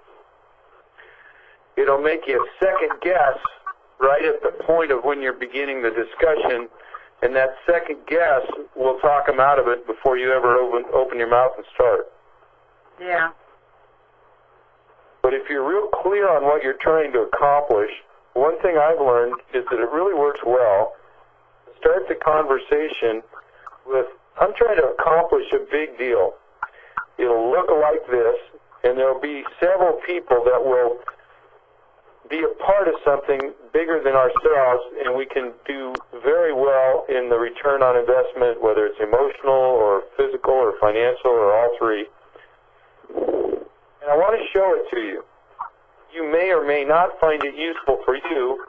It'll make you second guess right at the point of when you're beginning the discussion, and that second guess will talk them out of it before you ever open, open your mouth and start. Yeah. But if you're real clear on what you're trying to accomplish, one thing I've learned is that it really works well. Start the conversation with, I'm trying to accomplish a big deal. It'll look like this, and there'll be several people that will be a part of something bigger than ourselves, and we can do very well in the return on investment, whether it's emotional or physical or financial or all three. And I want to show it to you. You may or may not find it useful for you.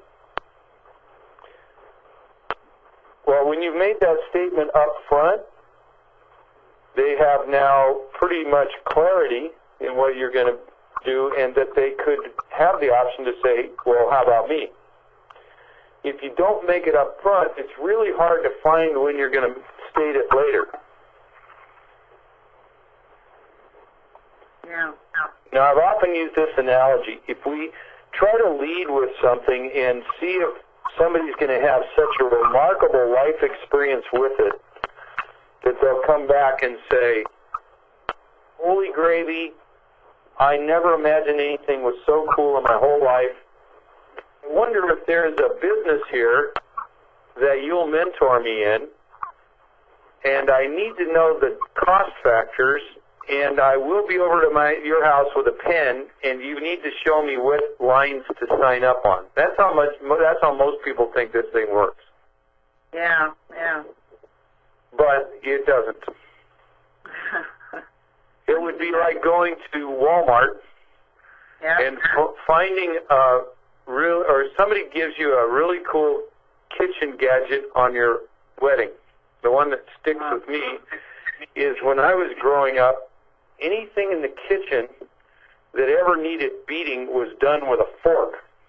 Well, when you've made that statement up front, they have now pretty much clarity in what you're going to do, and that they could have the option to say, well, how about me? If you don't make it up front, it's really hard to find when you're going to state it later. Yeah. Now, I've often used this analogy. If we try to lead with something and see if somebody's going to have such a remarkable life experience with it that they'll come back and say, holy gravy, I never imagined anything was so cool in my whole life. I wonder if there's a business here that you'll mentor me in, and I need to know the cost factors, and I will be over to my your house with a pen, and you need to show me what lines to sign up on. That's how much. That's how most people think this thing works. Yeah, yeah. But it doesn't. It would be like going to Walmart yeah. and f- finding a real, or somebody gives you a really cool kitchen gadget on your wedding. The one that sticks with me is when I was growing up, anything in the kitchen that ever needed beating was done with a fork.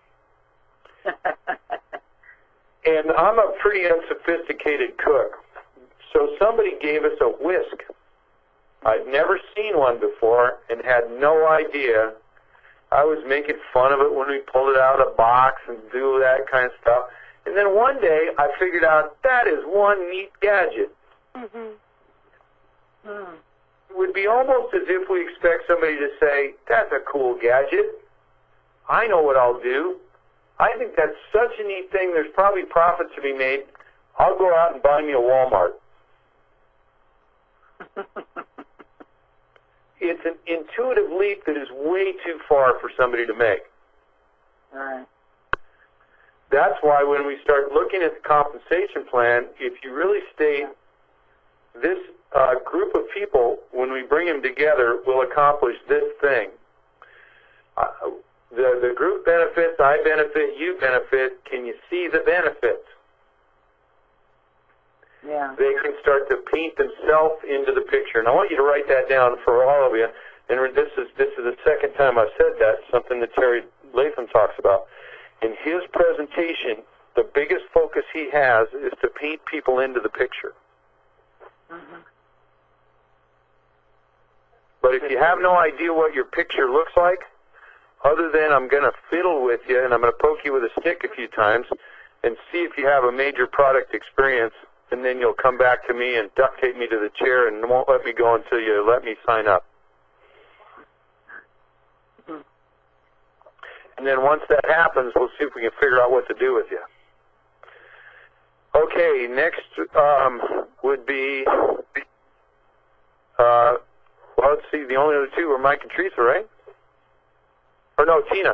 And I'm a pretty unsophisticated cook. So somebody gave us a whisk. I'd never seen one before and had no idea. I was making fun of it when we pulled it out of the box and do that kind of stuff. And then one day I figured out that is one neat gadget. Mm-hmm. Hmm. It would be almost as if we expect somebody to say, that's a cool gadget. I know what I'll do. I think that's such a neat thing. There's probably profit to be made. I'll go out and buy me a Walmart. It's an intuitive leap that is way too far for somebody to make. All right. That's why when we start looking at the compensation plan, if you really state this uh, group of people, when we bring them together, will accomplish this thing. Uh, the, the group benefits, I benefit, you benefit. Can you see the benefits? Yeah. They can start to paint themselves into the picture. And I want you to write that down for all of you. And this is this is the second time I've said that, something that Terry Latham talks about. In his presentation, the biggest focus he has is to paint people into the picture. Mm-hmm. But if you have no idea what your picture looks like, other than I'm going to fiddle with you and I'm going to poke you with a stick a few times and see if you have a major product experience, and then you'll come back to me and duct tape me to the chair and won't let me go until you let me sign up. Mm-hmm. And then once that happens, we'll see if we can figure out what to do with you. Okay, next um, would be Uh, well, let's see. The only other two were Mike and Teresa, right? Or no, Tina.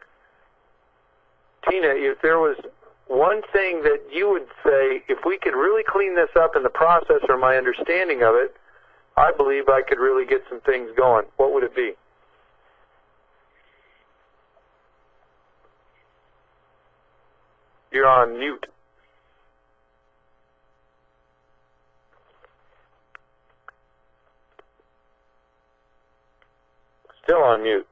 Tina, if there was one thing that you would say, if we could really clean this up in the process or my understanding of it, I believe I could really get some things going, what would it be? You're on mute. Still on mute.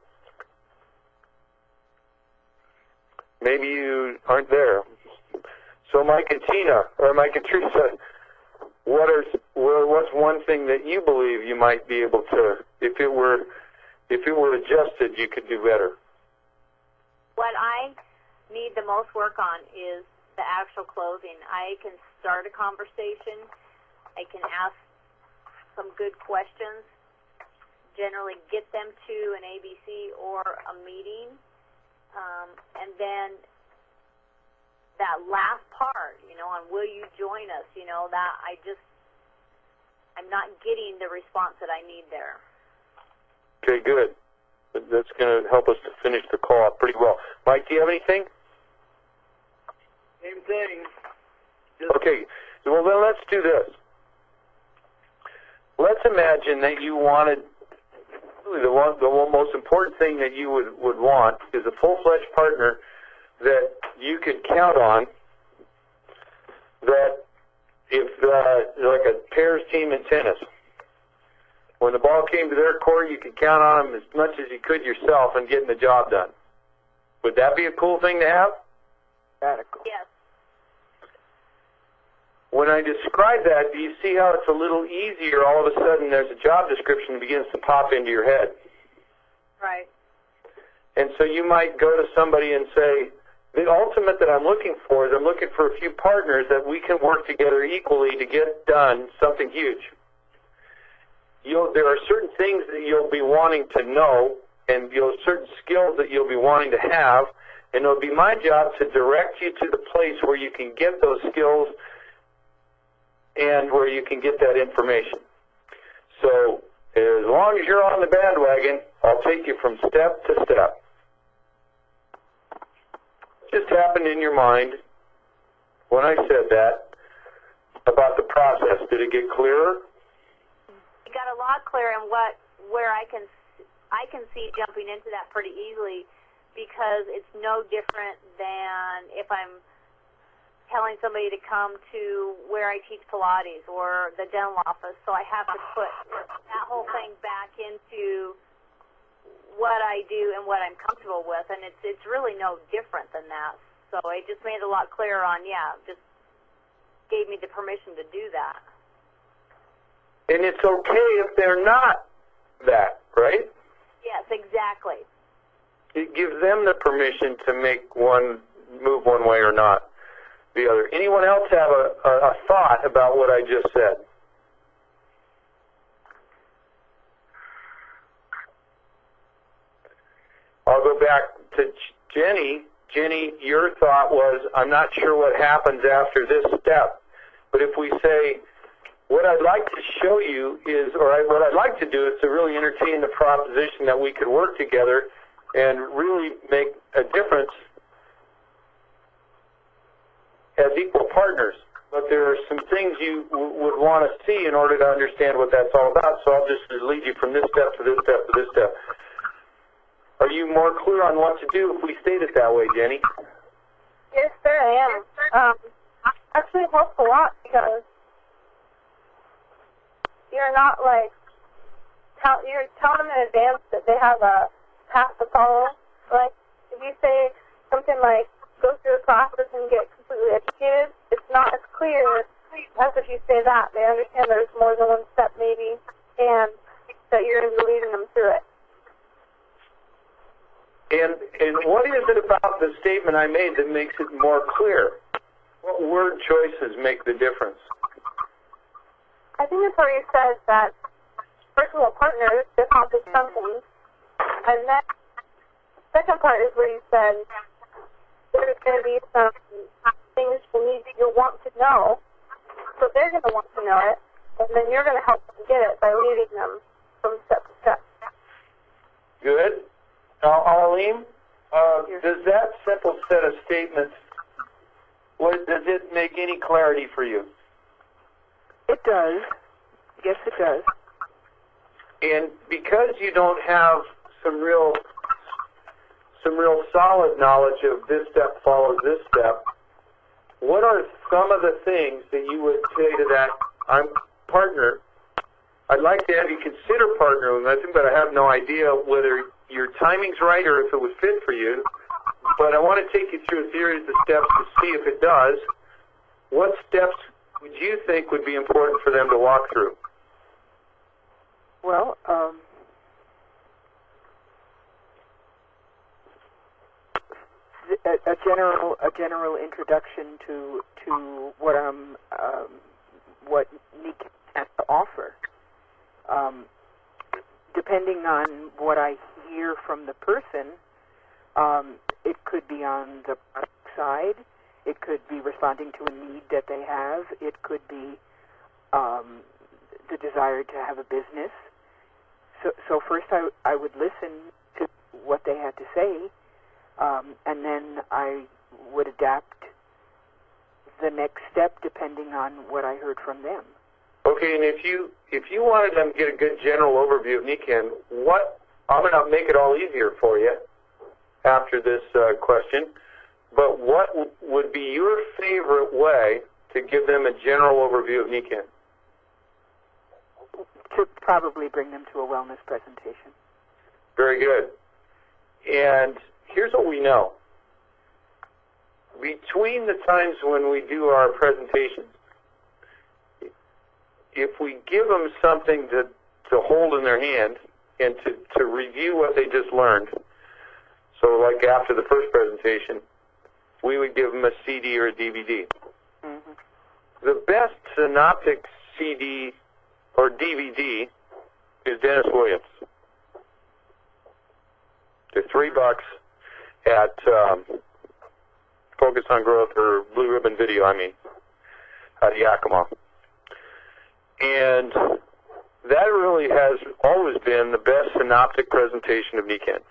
Maybe you aren't there. So Mike and Tina, or Mike and Teresa, what are well, what's one thing that you believe you might be able to, if it were, if it were adjusted, you could do better? What I need the most work on is the actual closing. I can start a conversation. I can ask some good questions, generally get them to an A B C or a meeting, um, and then that last part, you know, on will you join us, you know, that I just, I'm not getting the response that I need there. Okay, good. That's going to help us to finish the call up pretty well. Mike, do you have anything? Same thing. Just Okay, well then let's do this. Let's imagine that you wanted, really the one, the one most important thing that you would, would want is a full-fledged partner that you could count on, that if, uh, like a pairs team in tennis, when the ball came to their court, you could count on them as much as you could yourself in getting the job done. Would that be a cool thing to have? Radical. Yes. When I describe that, do you see how it's a little easier? All of a sudden, there's a job description that begins to pop into your head. Right. And so you might go to somebody and say, the ultimate that I'm looking for is I'm looking for a few partners that we can work together equally to get done something huge. You'll, there are certain things that you'll be wanting to know, and you'll certain skills that you'll be wanting to have, and it'll be my job to direct you to the place where you can get those skills and where you can get that information. So as long as you're on the bandwagon, I'll take you from step to step. Just happened in your mind when I said that about the process. Did it get clearer? It got a lot clearer, and what where I can I can see jumping into that pretty easily, because it's no different than if I'm telling somebody to come to where I teach Pilates or the dental office. So I have to put that whole thing back into what I do and what I'm comfortable with, and it's it's really no different than that. So it just made it a lot clearer on, yeah, just gave me the permission to do that. And it's okay if they're not that, right? Yes, exactly. It gives them the permission to make one move one way or not the other. Anyone else have a, a, a thought about what I just said? I'll go back to Jenny. Jenny, your thought was, I'm not sure what happens after this step. But if we say, what I'd like to show you is, or I, what I'd like to do is to really entertain the proposition that we could work together and really make a difference as equal partners. But there are some things you w- would want to see in order to understand what that's all about. So I'll just lead you from this step to this step to this step. Are you more clear on what to do if we state it that way, Jenny? Yes, sir, I am. Um, actually, it helps a lot because you're not like tell, you're telling them in advance that they have a path to follow. Like if you say something like go through the process and get completely educated, it's not as clear as if you say that. They understand there's more than one step maybe, and that you're going to be leading them through it. And, and what is it about the statement I made that makes it more clear? What word choices make the difference? I think it's where you said that, first of all, partners to accomplish something, and then the second part is where you said there's going to be some things you need, you'll want to know, so they're going to want to know it, and then you're going to help them get it by leading them from step to step. Good. Now, Arlene, uh, does that simple set of statements, what, does it make any clarity for you? It does. Yes, it does. And because you don't have some real, some real solid knowledge of this step follows this step, what are some of the things that you would say to that I'm partner? I'd like to have you consider partnering with me, but I have no idea whether your timing's right or if it would fit for you. But I want to take you through a series of steps to see if it does. What steps would you think would be important for them to walk through? Well, um, a, a general a general introduction to to what um, um what Nick has to offer. Um, depending on what I hear from the person, um, it could be on the product side. It could be responding to a need that they have. It could be um, the desire to have a business. So, so first I, I would listen to what they had to say, um, and then I would adapt the next step depending on what I heard from them. Okay, and if you if you wanted them to get a good general overview of Nikken, what I'm going to make it all easier for you after this uh, question. But what w- would be your favorite way to give them a general overview of Nikken? To probably bring them to a wellness presentation. Very good. And here's what we know. Between the times when we do our presentations, if we give them something to, to hold in their hand and to, to review what they just learned, so like after the first presentation, we would give them a C D or a D V D. Mm-hmm. The best synoptic C D or D V D is Dennis Williams. They're three bucks at um, Focus on Growth or Blue Ribbon Video, I mean, at Yakima. And that really has always been the best synoptic presentation of Nikken.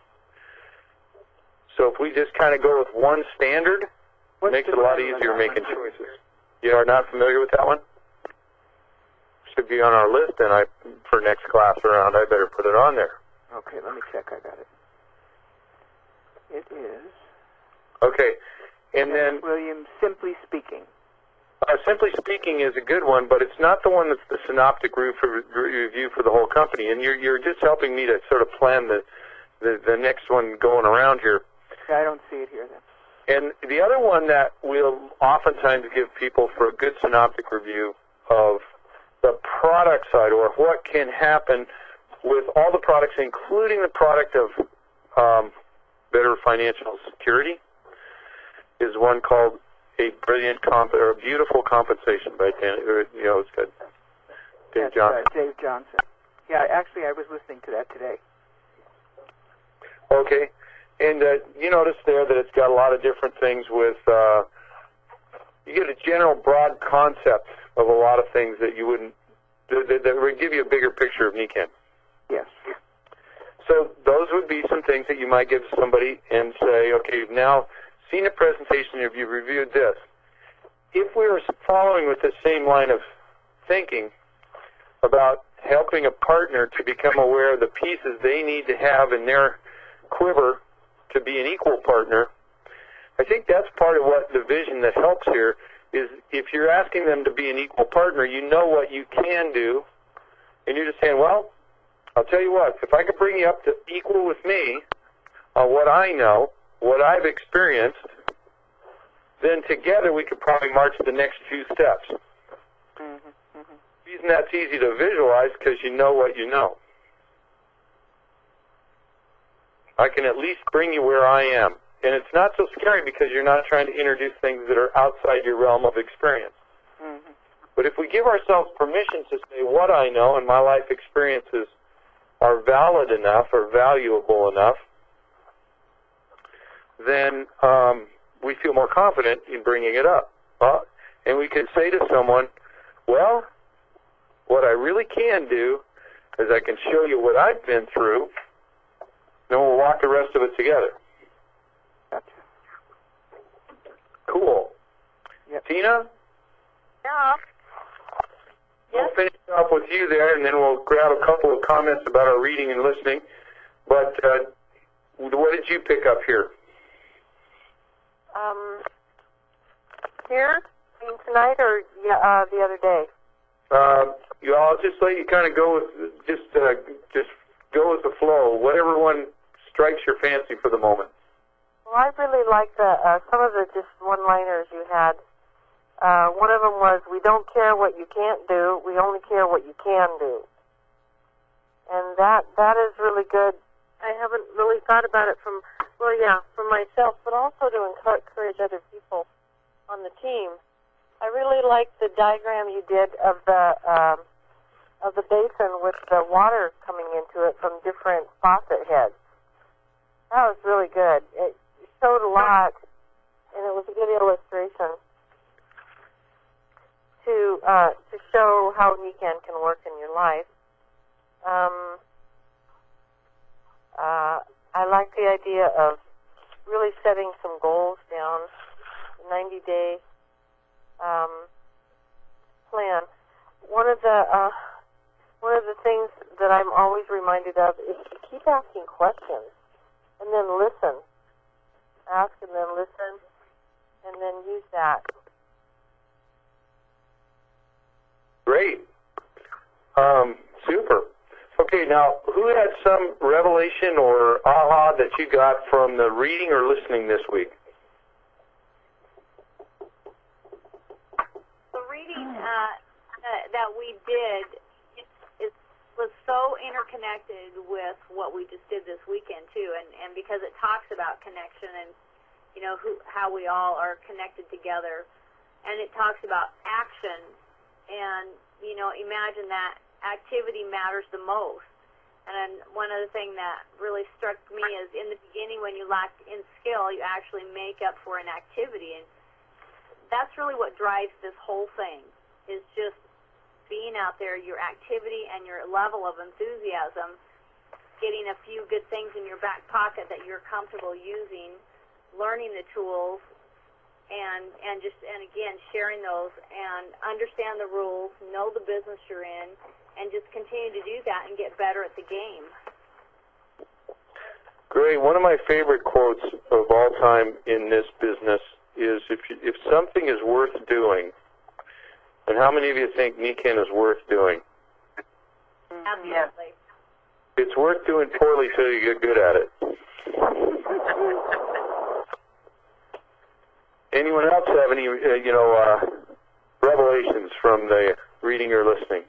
So if we just kind of go with one standard, it makes it a lot easier making choices. You are not familiar with that one? Should be on our list, and I, for next class around, I better put it on there. Okay, let me check. I got it. It is. Okay, and then Williams, Simply Speaking. Uh, Simply Speaking is a good one, but it's not the one that's the synoptic review for, review for the whole company. And you're you're just helping me to sort of plan the the, the next one going around here. Yeah, I don't see it here then. And the other one that we'll oftentimes give people for a good synoptic review of the product side, or what can happen with all the products, including the product of um, Better Financial Security, is one called A Brilliant Comp or a Beautiful Compensation by Dan, or, you know, it's got Dave That's, Johnson. Uh, Dave Johnson. Yeah, actually, I was listening to that today. Okay, and uh, you notice there that it's got a lot of different things with. Uh, you get a general broad concept of a lot of things that you wouldn't that, that would give you a bigger picture of Nikken. Yes. So those would be some things that you might give to somebody and say, okay, you've now seen a presentation, if you've reviewed this. If we were following with the same line of thinking about helping a partner to become aware of the pieces they need to have in their quiver to be an equal partner, I think that's part of what the vision that helps here is if you're asking them to be an equal partner, you know what you can do, and you're just saying, well, I'll tell you what, if I could bring you up to equal with me on what I know, what I've experienced, then together we could probably march the next few steps. Mm-hmm, mm-hmm. The reason that's easy to visualize because you know what you know. I can at least bring you where I am. And it's not so scary because you're not trying to introduce things that are outside your realm of experience. Mm-hmm. But if we give ourselves permission to say what I know and my life experiences are valid enough or valuable enough, then um, we feel more confident in bringing it up. Uh, and we can say to someone, well, what I really can do is I can show you what I've been through, then we'll walk the rest of it together. Gotcha. Cool. Yep. Tina? Yeah. We'll finish off with you there, and then we'll grab a couple of comments about our reading and listening. But uh, what did you pick up here? Um, here, I mean tonight or yeah, uh, the other day? Uh, you, I'll just let you kind of go with just uh, just go with the flow. Whatever one strikes your fancy for the moment. Well, I really like the uh, some of the just one-liners you had. Uh, one of them was, "We don't care what you can't do. We only care what you can do." And that that is really good. I haven't really thought about it from, well, yeah, from myself, but also to encourage other people on the team. I really like the diagram you did of the um, of the basin with the water coming into it from different faucet heads. That was really good. It showed a lot, and it was a good illustration to uh, to show how Nikan can work in your life. Um, uh, I like the idea of really setting some goals down, ninety-day um, plan. One of the uh, one of the things that I'm always reminded of is to keep asking questions and then listen. Ask and then listen, and then use that. Great. Um, super. Okay, now, who had some revelation or aha that you got from the reading or listening this week? The reading uh, uh, that we did is, was so interconnected with what we just did this weekend, too, and, and because it talks about connection and, you know, who, how we all are connected together, and it talks about action, and, you know, imagine that activity matters the most. And one other thing that really struck me is in the beginning when you lacked in skill, you actually make up for an activity. And that's really what drives this whole thing, is just being out there, your activity and your level of enthusiasm, getting a few good things in your back pocket that you're comfortable using, learning the tools, and and just and again sharing those and understand the rules, know the business you're in, and just continue to do that and get better at the game. Great. One of my favorite quotes of all time in this business is, if you, if something is worth doing, and how many of you think Nikan is worth doing? Absolutely. It's worth doing poorly till you get good at it. Anyone else have any, uh, you know, uh, revelations from the reading or listening?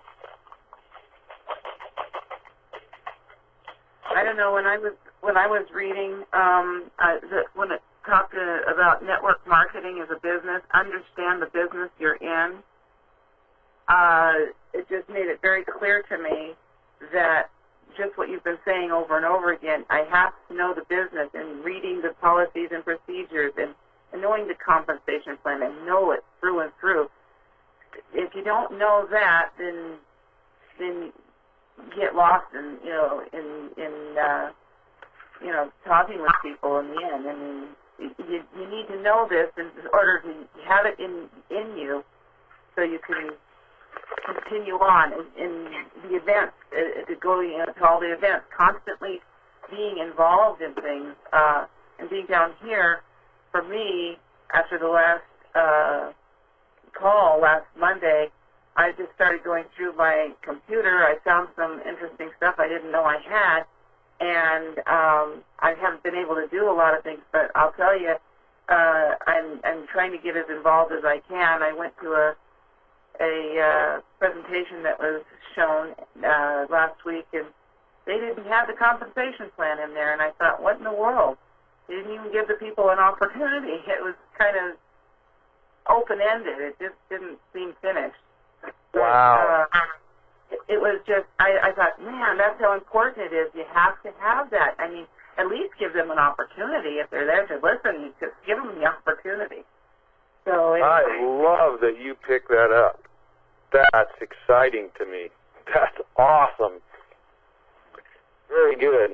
I don't know. When I was when I was reading, um, uh, the, when it talked uh, about network marketing as a business, understand the business you're in. Uh, it just made it very clear to me that just what you've been saying over and over again. I have to know the business and reading the policies and procedures and. And knowing the compensation plan and know it through and through. If you don't know that, then then you get lost in you know in in uh, you know talking with people in the end. I mean, you you need to know this in order to have it in in you, so you can continue on in, in the events, uh, to go you know, to all the events, constantly being involved in things uh, and being down here. For me, after the last uh, call last Monday, I just started going through my computer. I found some interesting stuff I didn't know I had, and um, I haven't been able to do a lot of things, but I'll tell you, uh, I'm, I'm trying to get as involved as I can. I went to a, a uh, presentation that was shown uh, last week, and they didn't have the compensation plan in there, and I thought, what in the world? They didn't even give the people an opportunity. It was kind of open-ended. It just didn't seem finished. Wow. But, uh, it, it was just, I, I thought, man, that's how important it is. You have to have that. I mean, at least give them an opportunity. If they're there to listen, you just give them the opportunity. So it, I love that you picked that up. That's exciting to me. That's awesome. Very good.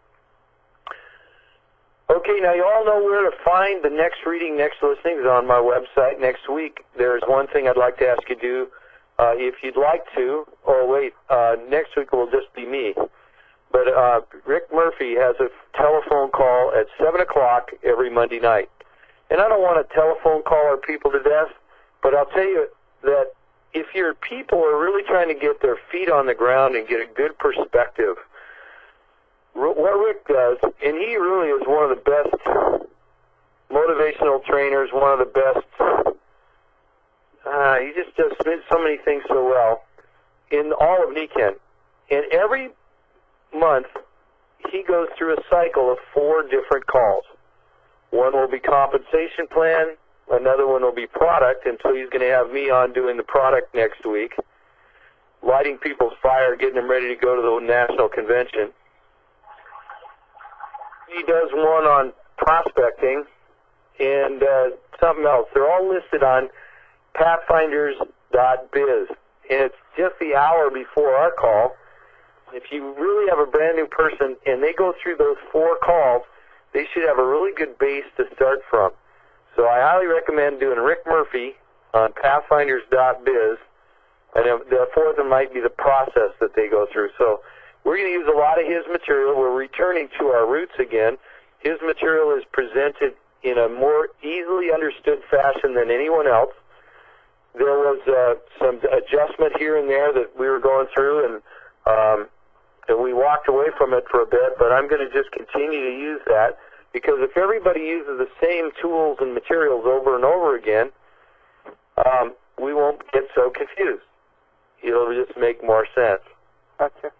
Okay, now you all know where to find the next reading, next listening is on my website. Next week, there's one thing I'd like to ask you to do. Uh, if you'd like to, oh wait, uh, next week will just be me. But uh, Rick Murphy has a telephone call at seven o'clock every Monday night. And I don't want to telephone call our people to death, but I'll tell you that if your people are really trying to get their feet on the ground and get a good perspective, what Rick does, and he really is one of the best motivational trainers, one of the best, uh, he just does so many things so well in all of Nikken. And every month, he goes through a cycle of four different calls. One will be compensation plan, another one will be product, and so he's going to have me on doing the product next week, lighting people's fire, getting them ready to go to the national convention. He does one on prospecting and uh, something else. They're all listed on pathfinders dot biz, and it's just the hour before our call. If you really have a brand new person and they go through those four calls, they should have a really good base to start from. So I highly recommend doing Rick Murphy on pathfinders dot biz, and the fourth one might be the process that they go through. So we're going to use a lot of his material. We're returning to our roots again. His material is presented in a more easily understood fashion than anyone else. There was uh, some adjustment here and there that we were going through, and um, and we walked away from it for a bit, but I'm going to just continue to use that, because if everybody uses the same tools and materials over and over again, um, we won't get so confused. It'll just make more sense. Gotcha.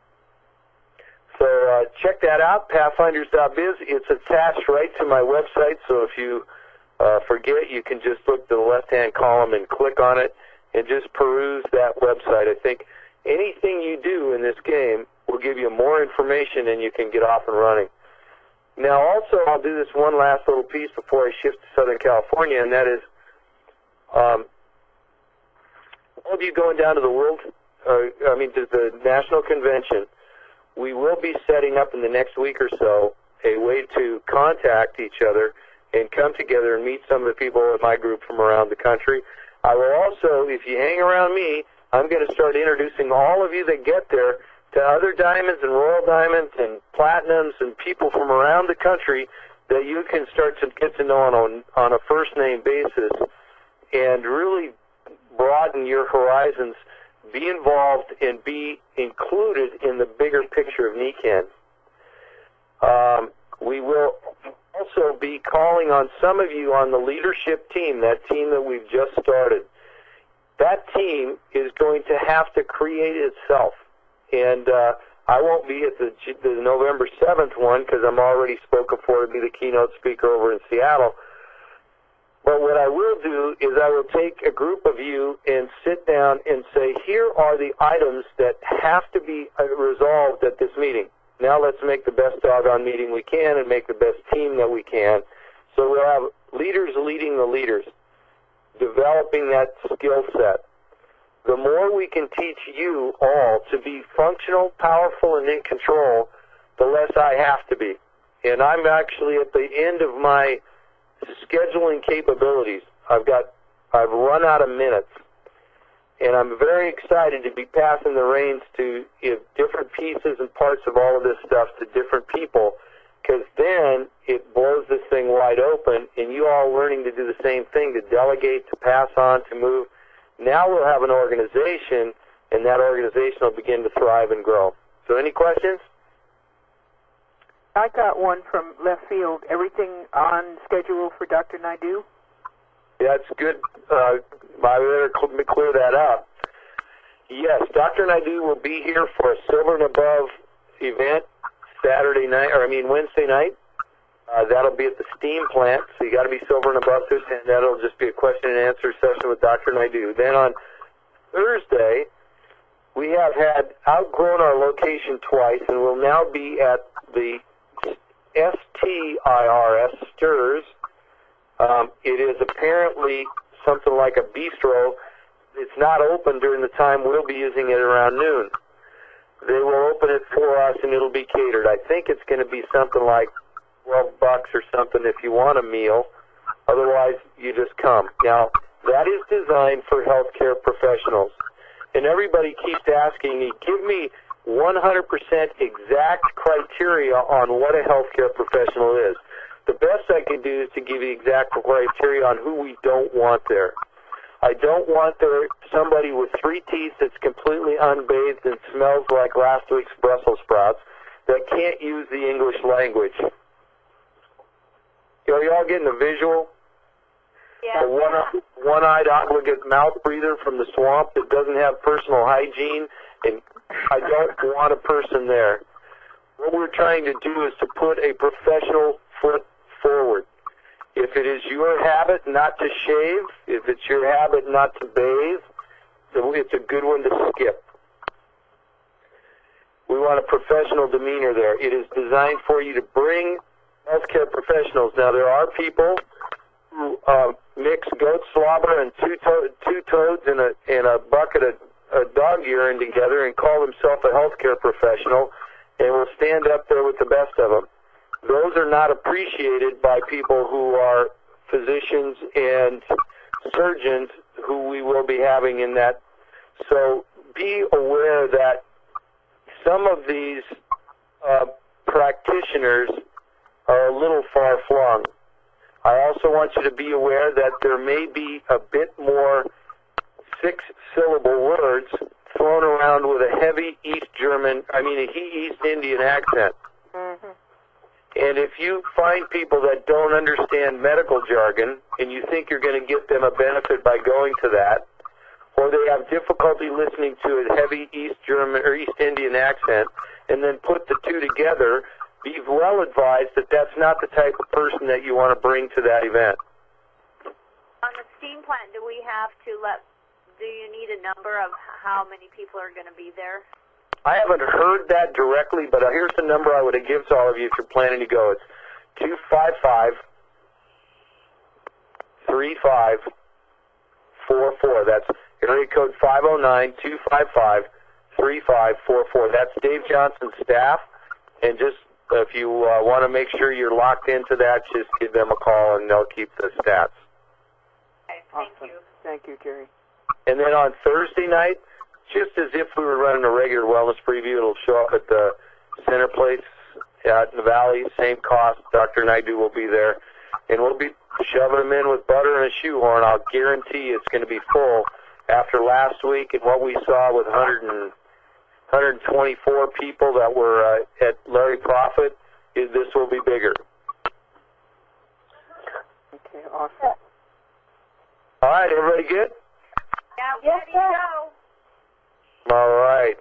So uh, check that out, pathfinders dot biz. It's attached right to my website, so if you uh, forget, you can just look to the left-hand column and click on it and just peruse that website. I think anything you do in this game will give you more information and you can get off and running. Now, also, I'll do this one last little piece before I shift to Southern California, and that is, um, all of you going down to the World, uh, I mean, to the National Convention, we will be setting up in the next week or so a way to contact each other and come together and meet some of the people in my group from around the country. I will also, if you hang around me, I'm going to start introducing all of you that get there to other diamonds and royal diamonds and platinums and people from around the country that you can start to get to know on a, on a first-name basis and really broaden your horizons, be involved, and be included in the bigger picture of Nikken. Um, we will also be calling on some of you on the leadership team, that team that we've just started. That team is going to have to create itself. And uh, I won't be at the, the November seventh one because I'm already spoken for to be the keynote speaker over in Seattle. But what I will do is I will take a group of you and sit down and say, here are the items that have to be resolved at this meeting. Now let's make the best doggone meeting we can and make the best team that we can. So we'll have leaders leading the leaders, developing that skill set. The more we can teach you all to be functional, powerful, and in control, the less I have to be. And I'm actually at the end of my scheduling capabilities. I've got, I've run out of minutes. And I'm very excited to be passing the reins to you know, different pieces and parts of all of this stuff to different people, because then it blows this thing wide open, and you all learning to do the same thing, to delegate, to pass on, to move. Now we'll have an organization, and that organization will begin to thrive and grow. So any questions? I got one from left field. Everything on schedule for Doctor Naidu? That's good. Uh, I better clear that up. Yes, Doctor Naidu will be here for a Silver and Above event Saturday night, or I mean Wednesday night. Uh, that'll be at the Steam plant, so you got to be Silver and Above to attend. That'll just be a question and answer session with Doctor Naidu. Then on Thursday, we have had outgrown our location twice, and we'll now be at the S T I R S, STIRS. Um, it is apparently something like a bistro it's not open during the time we'll be using it around noon. They will open it for us, and it'll be catered. I think it's going to be something like twelve bucks or something if you want a meal. Otherwise, you just come. Now, that is designed for healthcare professionals. And everybody keeps asking me, give me one hundred percent exact criteria on what a healthcare professional is. The best I can do is to give you exact criteria on who we don't want there. I don't want there somebody with three teeth that's completely unbathed and smells like last week's Brussels sprouts that can't use the English language. Are y'all getting a visual? Yeah. A one, one-eyed obligate mouth breather from the swamp that doesn't have personal hygiene, and I don't want a person there. What we're trying to do is to put a professional foot forward. If it is your habit not to shave, if it's your habit not to bathe, then it's a good one to skip. We want a professional demeanor there. It is designed for you to bring healthcare professionals. Now, there are people who uh, mix goat slobber and two, to- two toads in a, in a bucket of uh, dog urine together and call themselves a healthcare professional and will stand up there with the best of them. Those are not appreciated by people who are physicians and surgeons who we will be having in that. So be aware that some of these uh, practitioners are a little far-flung. I also want you to be aware that there may be a bit more six-syllable words thrown around with a heavy East German, I mean a East Indian accent. Mm-hmm. And if you find people that don't understand medical jargon and you think you're going to get them a benefit by going to that, or they have difficulty listening to a heavy East German or East Indian accent and then put the two together, be well advised that that's not the type of person that you want to bring to that event. On the steam plant, do we have to let, do you need a number of how many people are going to be there? I haven't heard that directly, but here's the number I would have given to all of you if you're planning to go. It's two five five, three five four four. That's area code five oh nine, two five five, three five four four. That's Dave Johnson's staff. And just if you uh, want to make sure you're locked into that, just give them a call and they'll keep the stats. Okay, thank Awesome. you. Thank you, Jerry. And then on Thursday night, just as if we were running a regular wellness preview, it'll show up at the center place out in the valley, same cost. Doctor Naidu will be there. And we'll be shoving them in with butter and a shoehorn. I'll guarantee it's going to be full. After last week and what we saw with one hundred and, one hundred twenty-four people that were uh, at Larry Prophet, is this will be bigger. Okay, awesome. All right, everybody good? Yeah, Yes, ready sir. to go. All right.